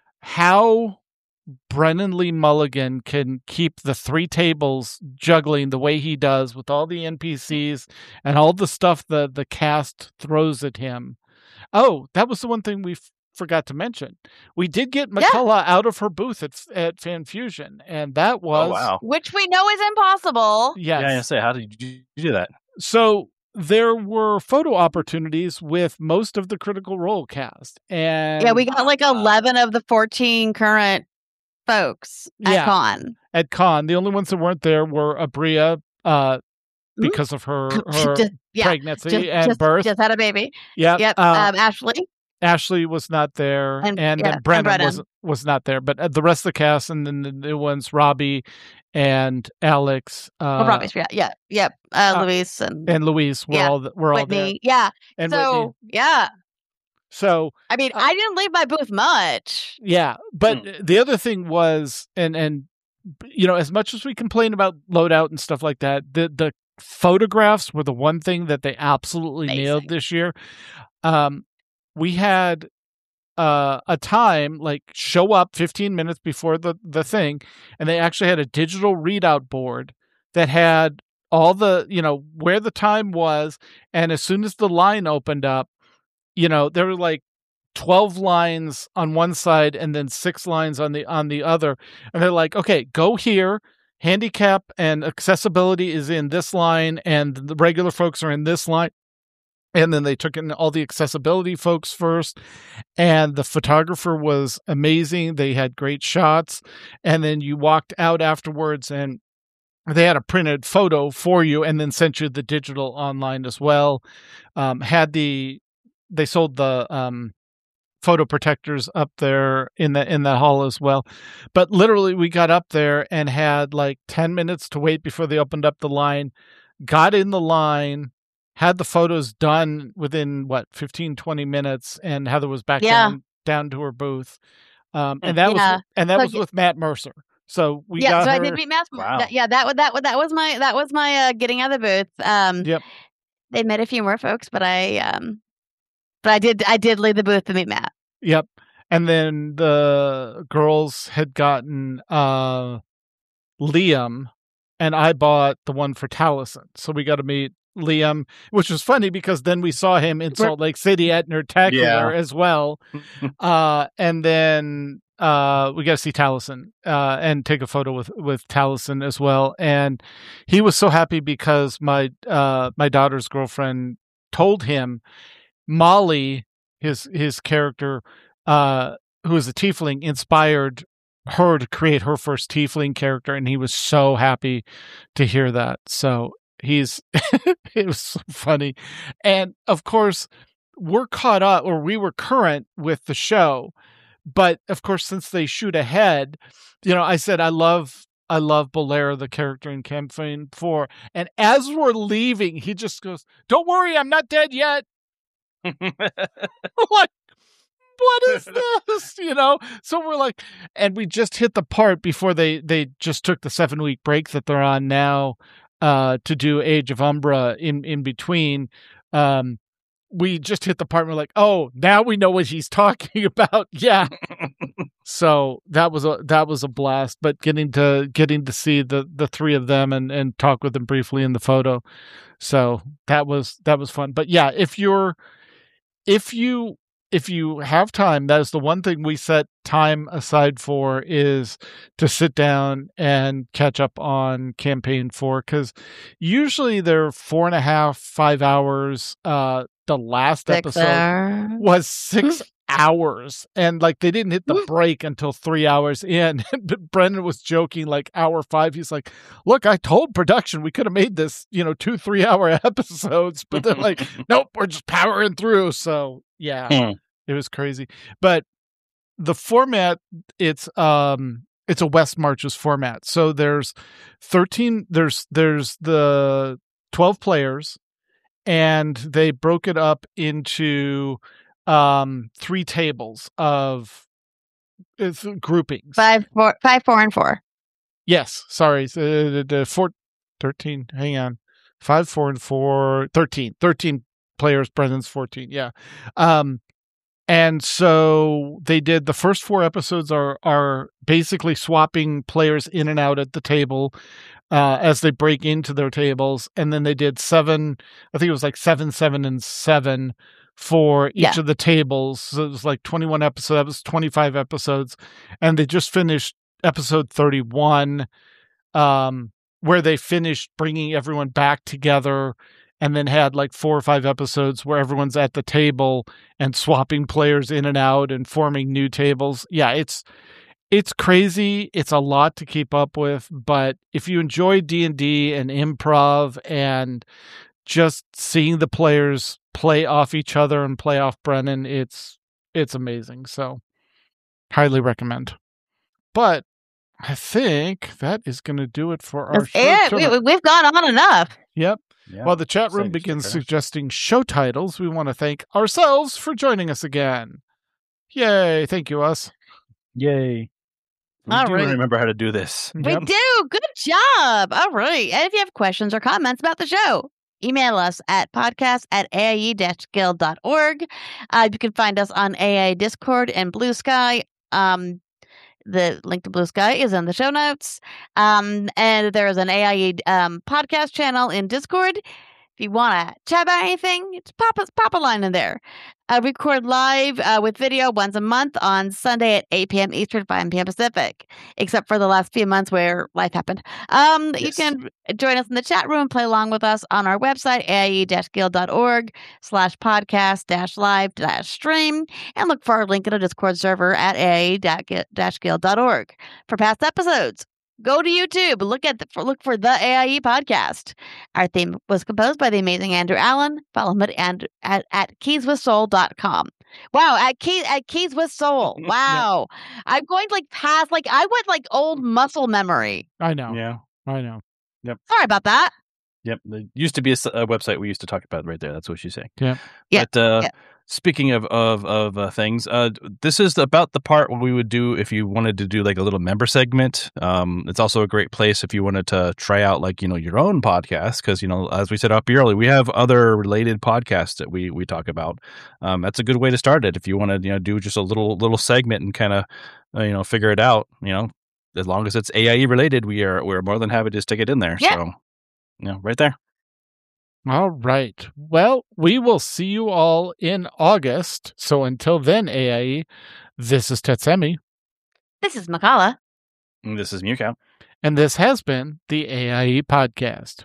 how Brennan Lee Mulligan can keep the three tables juggling the way he does with all the N P Cs and all the stuff that the cast throws at him. Oh, that was the one thing we f- forgot to mention. We did get McCullough out of her booth at at FanFusion, and that was Oh, wow. Which we know is impossible. yes. Yeah, I say, how did you do that? So there were photo opportunities with most of the Critical Role cast, and Yeah, we got like eleven of the fourteen current folks at Yeah. con. at con. The only ones that weren't there were Abria, uh, because of her her Just- yeah, pregnancy just, and just, birth. just had a baby. Yep. Yep. Uh, um, Ashley. Ashley was not there, and, And- yeah, then and Brennan Brennan. was was not there. But uh, the rest of the cast, and then the new ones, Robbie and Alex, uh, oh, Robbie's, yeah, yeah, yep. Uh, uh, Luis and, and Louise were Yeah, all th- were all there. Whitney. Yeah. And so Whitney. yeah, So I mean, Uh, I didn't leave my booth much. yeah, but Hmm. the other thing was, and and you know, as much as we complain about loadout and stuff like that, the the photographs were the one thing that they absolutely nailed Amazing. this year. Um, we had uh, a time like show up fifteen minutes before the the thing, and they actually had a digital readout board that had all the, you know, where the time was, and as soon as the line opened up, you know, there were like twelve lines on one side and then six lines on the on the other, and they're like, okay, go here, handicap and accessibility is in this line and the regular folks are in this line. And then they took in all the accessibility folks first, and the photographer was amazing. They had great shots, and then you walked out afterwards and they had a printed photo for you and then sent you the digital online as well. Um, had the they sold the um, photo protectors up there in the in that hall as well. But literally, we got up there and had like ten minutes to wait before they opened up the line. Got in the line, had the photos done within what fifteen, twenty minutes, and Heather was back Yeah. down down to her booth. Um, and that Yeah. was and that So was y- with Matt Mercer. So we yeah, got so her. I did meet Matt. Wow. that- yeah, that was that was that was my that was my uh, getting out of the booth. Um, Yep. They met a few more folks, but I um, but I did I did leave the booth to meet Matt. Yep. And then the girls had gotten uh, Liam, and I bought the one for Taliesin. So we got to meet Liam, which was funny because then we saw him in We're- Salt Lake City at Nerdtacular Yeah. as well. uh, and then uh, we got to see Taliesin uh, and take a photo with, with Taliesin as well. And he was so happy because my uh, my daughter's girlfriend told him Molly, his his character, uh, who is a tiefling, inspired her to create her first tiefling character, and he was so happy to hear that. So he's it was so funny. And of course, we're caught up, or we were current with the show, but of course, since they shoot ahead, you know, I said I love I love Bolera, the character in Campaign four, and as we're leaving, he just goes, "Don't worry, I'm not dead yet." I'm like, what is this? You know? So we're like, and we just hit the part before they, they just took the seven week break that they're on now uh, to do Age of Umbra in, in between. Um, we just hit the part and we're like, oh, now we know what he's talking about. Yeah. So that was a, that was a blast, but getting to, getting to see the, the three of them and, and talk with them briefly in the photo. So that was, that was fun. But yeah, if you're, if you, if you have time, that is the one thing we set time aside for, is to sit down and catch up on Campaign four, because usually they're four and a half, five hours. Uh, the last Six episode hours. was six hours. And like they didn't hit the break until three hours in. Brendan was joking like hour five. He's like, look, I told production we could have made this, you know, two, three hour episodes, but they're like, nope, we're just powering through. So yeah, it was crazy. But the format, it's um it's a West Marches format. So there's thirteen, there's there's the twelve players, and they broke it up into um three tables of uh, groupings. Five, four, five, four, and four. Yes, sorry. The, the, the four, thirteen, hang on. Five, four, and four, thirteen. thirteen players, Brendan's fourteen, yeah. Um, and so they did, the first four episodes are are basically swapping players in and out at the table uh, as they break into their tables. And then they did seven, I think it was like seven, seven, and seven for each Yeah. of the tables. So it was like twenty-one episodes, that was twenty-five episodes. And they just finished episode thirty-one, um, where they finished bringing everyone back together, and then had like four or five episodes where everyone's at the table and swapping players in and out and forming new tables. Yeah, it's it's crazy. It's a lot to keep up with, but if you enjoy D and D and improv and just seeing the players play off each other and play off Brennan, it's it's amazing. So highly recommend. But I think that is going to do it for our That's it. short We, term- we've gone on enough. Yep. Yeah. While the chat room Same, begins sure. suggesting show titles, we want to thank ourselves for joining us again. Yay. Thank you, us. Yay. We All do right. remember how to do this. We Yep. do. Good job. All right. And if you have questions or comments about the show, email us at podcast at A I E guild dot org. Uh, you can find us on A I Discord and Blue Sky. Um, the link to Blue Sky is in the show notes. Um, and there is an A I E um, podcast channel in Discord. If you want to chat about anything, just pop a, pop a line in there. I record live uh, with video once a month on Sunday at eight p.m. Eastern, five p.m. Pacific, except for the last few months where life happened. Um, You Yes. can join us in the chat room, play along with us on our website, A I E guild dot org slash podcast dash live dash stream, and look for our link in a Discord server at A I E guild dot org. For past episodes, go to YouTube. Look at the, for, look for the A I E podcast. Our theme was composed by the amazing Andrew Allen. Follow him at, and, at, at keys with soul dot com. Wow, at Keys at Keys with Soul. Wow. I'm going like past like I went like old muscle memory. I know. Yeah. I know. Sorry about that. Yep. There used to be a, s- a website we used to talk about right there. That's what she's saying. Yeah. Yeah, But uh, yeah. speaking of of, of uh, things, uh, this is about the part what we would do if you wanted to do like a little member segment. Um, it's also a great place if you wanted to try out like, you know, your own podcast. Because, you know, as we said up early, we have other related podcasts that we, we talk about. Um, that's a good way to start it if you want to, you know, do just a little little segment and kind of, uh, you know, figure it out. You know, as long as it's A I E related, we are we're more than happy to stick it in there. Yeah. So, you know, right there. All right. Well, we will see you all in August. So until then, A I E, this is Tetsemi, This is Makala. And this is Mewcow. and this has been the A I E Podcast.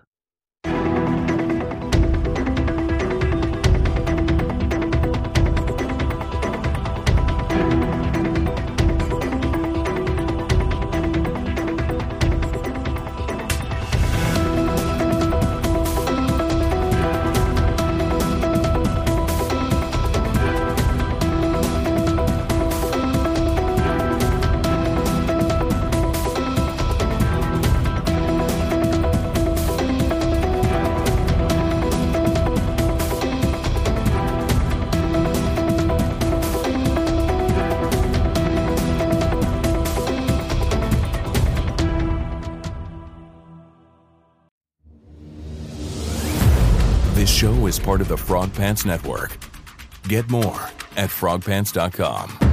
This show is part of the Frog Pants Network. Get more at frog pants dot com.